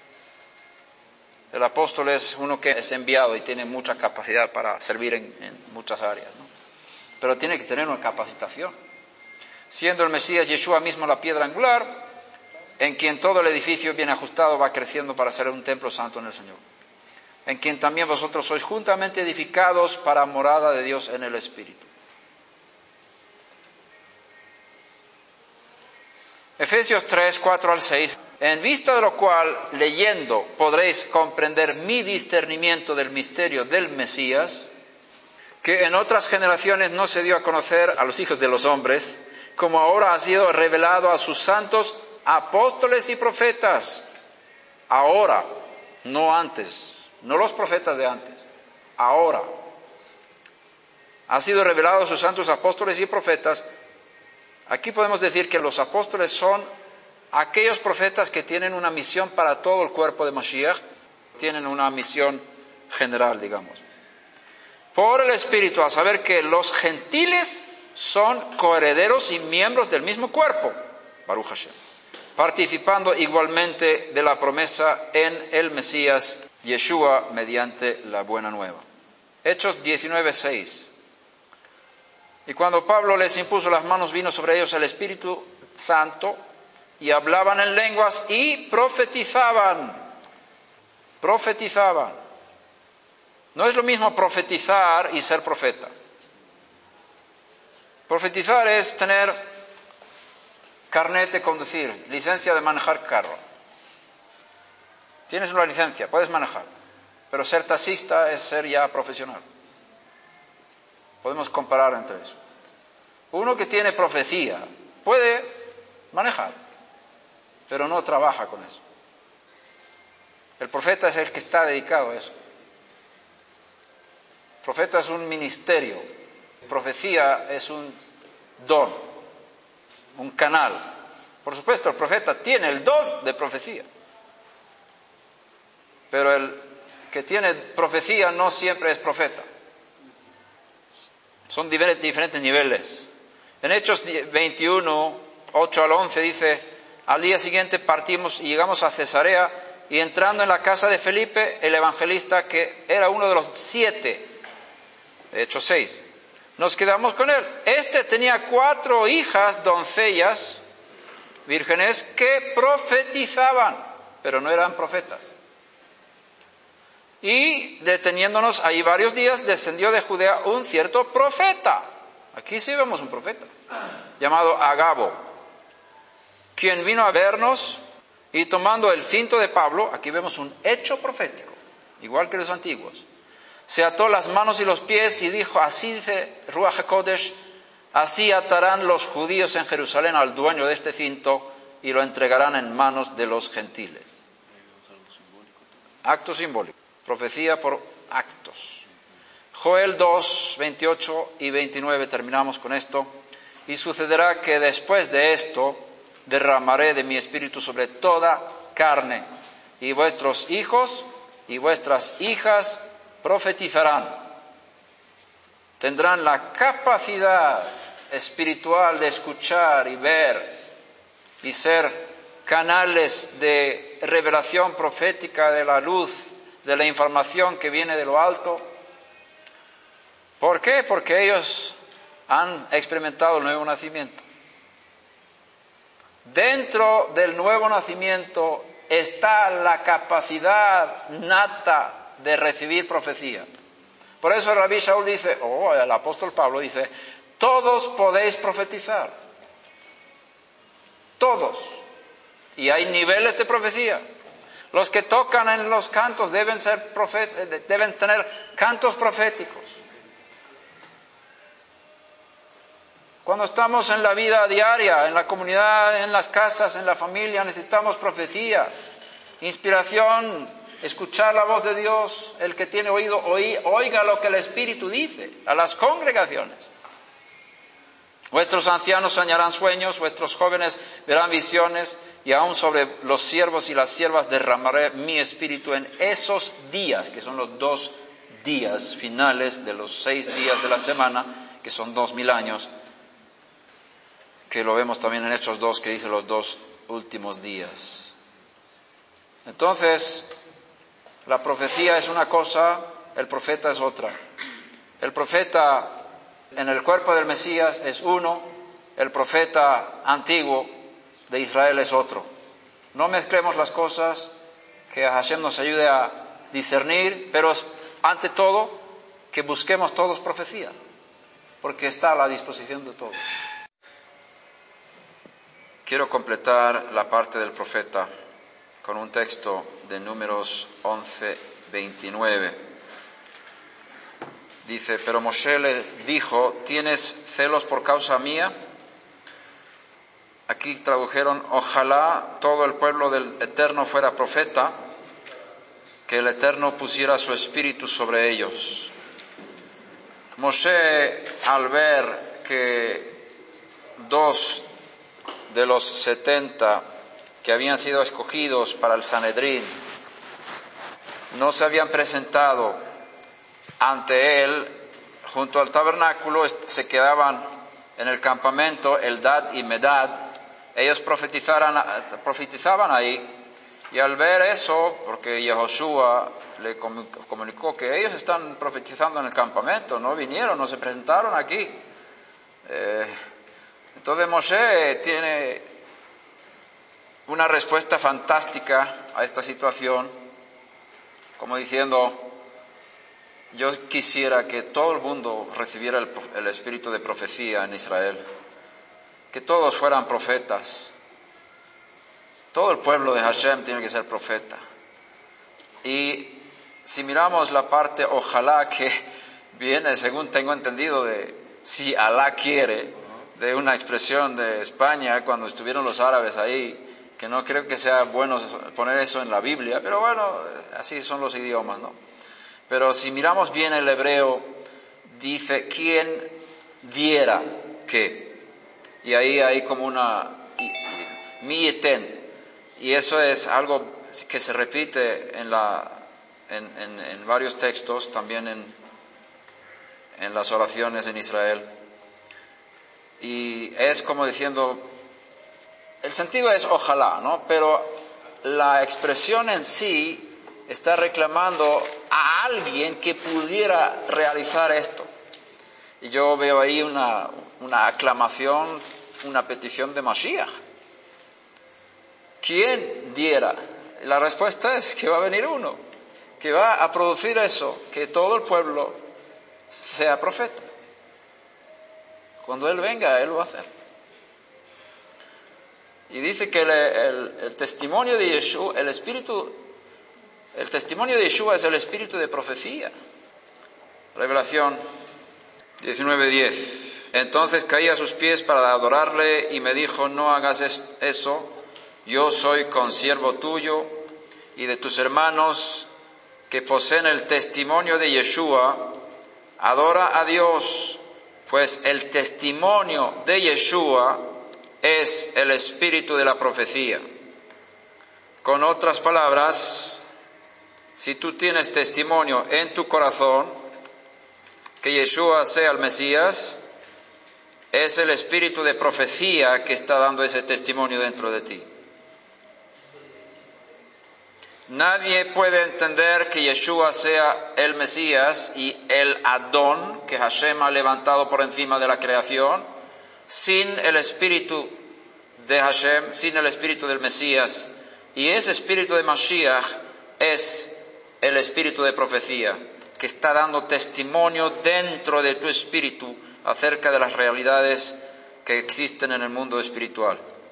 El apóstol es uno que es enviado y tiene mucha capacidad para servir en, en muchas áreas, ¿no? Pero tiene que tener una capacitación. Siendo el Mesías Yeshua mismo la piedra angular, en quien todo el edificio bien ajustado va creciendo para ser un templo santo en el Señor, en quien también vosotros sois juntamente edificados para morada de Dios en el Espíritu. Efesios tres, cuatro al seis. En vista de lo cual, leyendo, podréis comprender mi discernimiento del misterio del Mesías, que en otras generaciones no se dio a conocer a los hijos de los hombres, como ahora ha sido revelado a sus santos apóstoles y profetas. Ahora, no antes, no los profetas de antes, ahora. Ha sido revelado a sus santos apóstoles y profetas. Aquí podemos decir que los apóstoles son aquellos profetas que tienen una misión para todo el cuerpo de Mashiach, tienen una misión general, digamos. Por el Espíritu, a saber que los gentiles son coherederos y miembros del mismo cuerpo, Baruch Hashem, participando igualmente de la promesa en el Mesías, Yeshua, mediante la buena nueva. Hechos diecinueve, seis. Y cuando Pablo les impuso las manos, vino sobre ellos el Espíritu Santo, y hablaban en lenguas y profetizaban. Profetizaban. No es lo mismo profetizar y ser profeta. Profetizar es tener carnet de conducir, licencia de manejar carro. Tienes una licencia, puedes manejar, pero ser taxista es ser ya profesional. Podemos comparar entre eso. Uno que tiene profecía puede manejar, pero no trabaja con eso. El profeta es el que está dedicado a eso. El profeta es un ministerio. Profecía es un don, un canal. Por supuesto, el profeta tiene el don de profecía, pero el que tiene profecía no siempre es profeta. Son diferentes niveles. En Hechos veintiuno, ocho al once dice, al día siguiente partimos y llegamos a Cesarea, y entrando en la casa de Felipe, el evangelista, que era uno de los siete, de hecho seis, nos quedamos con él. Este tenía cuatro hijas, doncellas, vírgenes, que profetizaban, pero no eran profetas. Y deteniéndonos ahí varios días, descendió de Judea un cierto profeta. Aquí sí vemos un profeta, llamado Agabo, quien vino a vernos y tomando el cinto de Pablo, aquí vemos un hecho profético, igual que los antiguos, se ató las manos y los pies y dijo, así dice Ruach HaKodesh, así atarán los judíos en Jerusalén al dueño de este cinto y lo entregarán en manos de los gentiles. Acto simbólico, profecía por actos. Joel dos, veintiocho y veintinueve, terminamos con esto. Y sucederá que después de esto derramaré de mi espíritu sobre toda carne, y vuestros hijos y vuestras hijas profetizarán. Tendrán la capacidad espiritual de escuchar y ver y ser canales de revelación profética de la luz, de la información que viene de lo alto. ¿Por qué? Porque ellos han experimentado el nuevo nacimiento. Dentro del nuevo nacimiento está la capacidad nata de recibir profecía. Por eso el Rabí Shaul dice, o oh, el apóstol Pablo dice, todos podéis profetizar. Todos. Y hay niveles de profecía. Los que tocan en los cantos deben ser profet- deben tener cantos proféticos. Cuando estamos en la vida diaria, en la comunidad, en las casas, en la familia, necesitamos profecía, inspiración, escuchar la voz de Dios. El que tiene oído, oí, oiga lo que el Espíritu dice a las congregaciones. Vuestros ancianos soñarán sueños, vuestros jóvenes verán visiones, y aún sobre los siervos y las siervas derramaré mi espíritu en esos días, que son los dos días finales de los seis días de la semana, que son dos mil años, que lo vemos también en Hechos dos, que dice los dos últimos días. Entonces, la profecía es una cosa, el profeta es otra. El profeta en el cuerpo del Mesías es uno, el profeta antiguo de Israel es otro. No mezclemos las cosas, que Hashem nos ayude a discernir, pero ante todo, que busquemos todos profecía, porque está a la disposición de todos. Quiero completar la parte del profeta con un texto de Números once, veintinueve. Dice, pero Moshe le dijo, ¿tienes celos por causa mía? Aquí tradujeron, ojalá todo el pueblo del Eterno fuera profeta, que el Eterno pusiera su espíritu sobre ellos. Moshe, al ver que dos de los setenta que habían sido escogidos para el Sanedrín no se habían presentado ante él junto al tabernáculo, se quedaban en el campamento Eldad y Medad. Ellos profetizaban, profetizaban ahí, y al ver eso, porque Yehoshua le comunicó que ellos están profetizando en el campamento, no vinieron, no se presentaron aquí. Eh, entonces Moshe tiene una respuesta fantástica a esta situación, como diciendo, yo quisiera que todo el mundo recibiera el, el espíritu de profecía en Israel, que todos fueran profetas. Todo el pueblo de Hashem tiene que ser profeta. Y si miramos la parte ojalá, que viene, según tengo entendido, de si Alá quiere, de una expresión de España cuando estuvieron los árabes ahí, que no creo que sea bueno poner eso en la Biblia, pero bueno, así son los idiomas, ¿no? Pero si miramos bien el hebreo, dice, ¿quién diera qué? Y ahí hay como una mi eten, y eso es algo que se repite en, la, en, en, en varios textos, también en, en las oraciones en Israel. Y es como diciendo, el sentido es ojalá, ¿no? Pero la expresión en sí está reclamando a alguien que pudiera realizar esto. Y yo veo ahí una, una aclamación, una petición de Mashiach. ¿Quién diera? La respuesta es que va a venir uno, que va a producir eso, que todo el pueblo sea profeta. Cuando Él venga, Él lo va a hacer. Y dice que el, el, el testimonio de Yeshua, el espíritu, el testimonio de Yeshua es el espíritu de profecía. Revelación diecinueve diez. Entonces caí a sus pies para adorarle y me dijo, no hagas eso, yo soy consiervo tuyo y de tus hermanos que poseen el testimonio de Yeshua. Adora a Dios, pues el testimonio de Yeshua es el espíritu de la profecía. Con otras palabras, si tú tienes testimonio en tu corazón que Yeshua sea el Mesías, es el espíritu de profecía que está dando ese testimonio dentro de ti. Nadie puede entender que Yeshua sea el Mesías y el Adón que Hashem ha levantado por encima de la creación sin el espíritu de Hashem, sin el espíritu del Mesías. Y ese espíritu de Mashiach es el espíritu de profecía que está dando testimonio dentro de tu espíritu acerca de las realidades que existen en el mundo espiritual.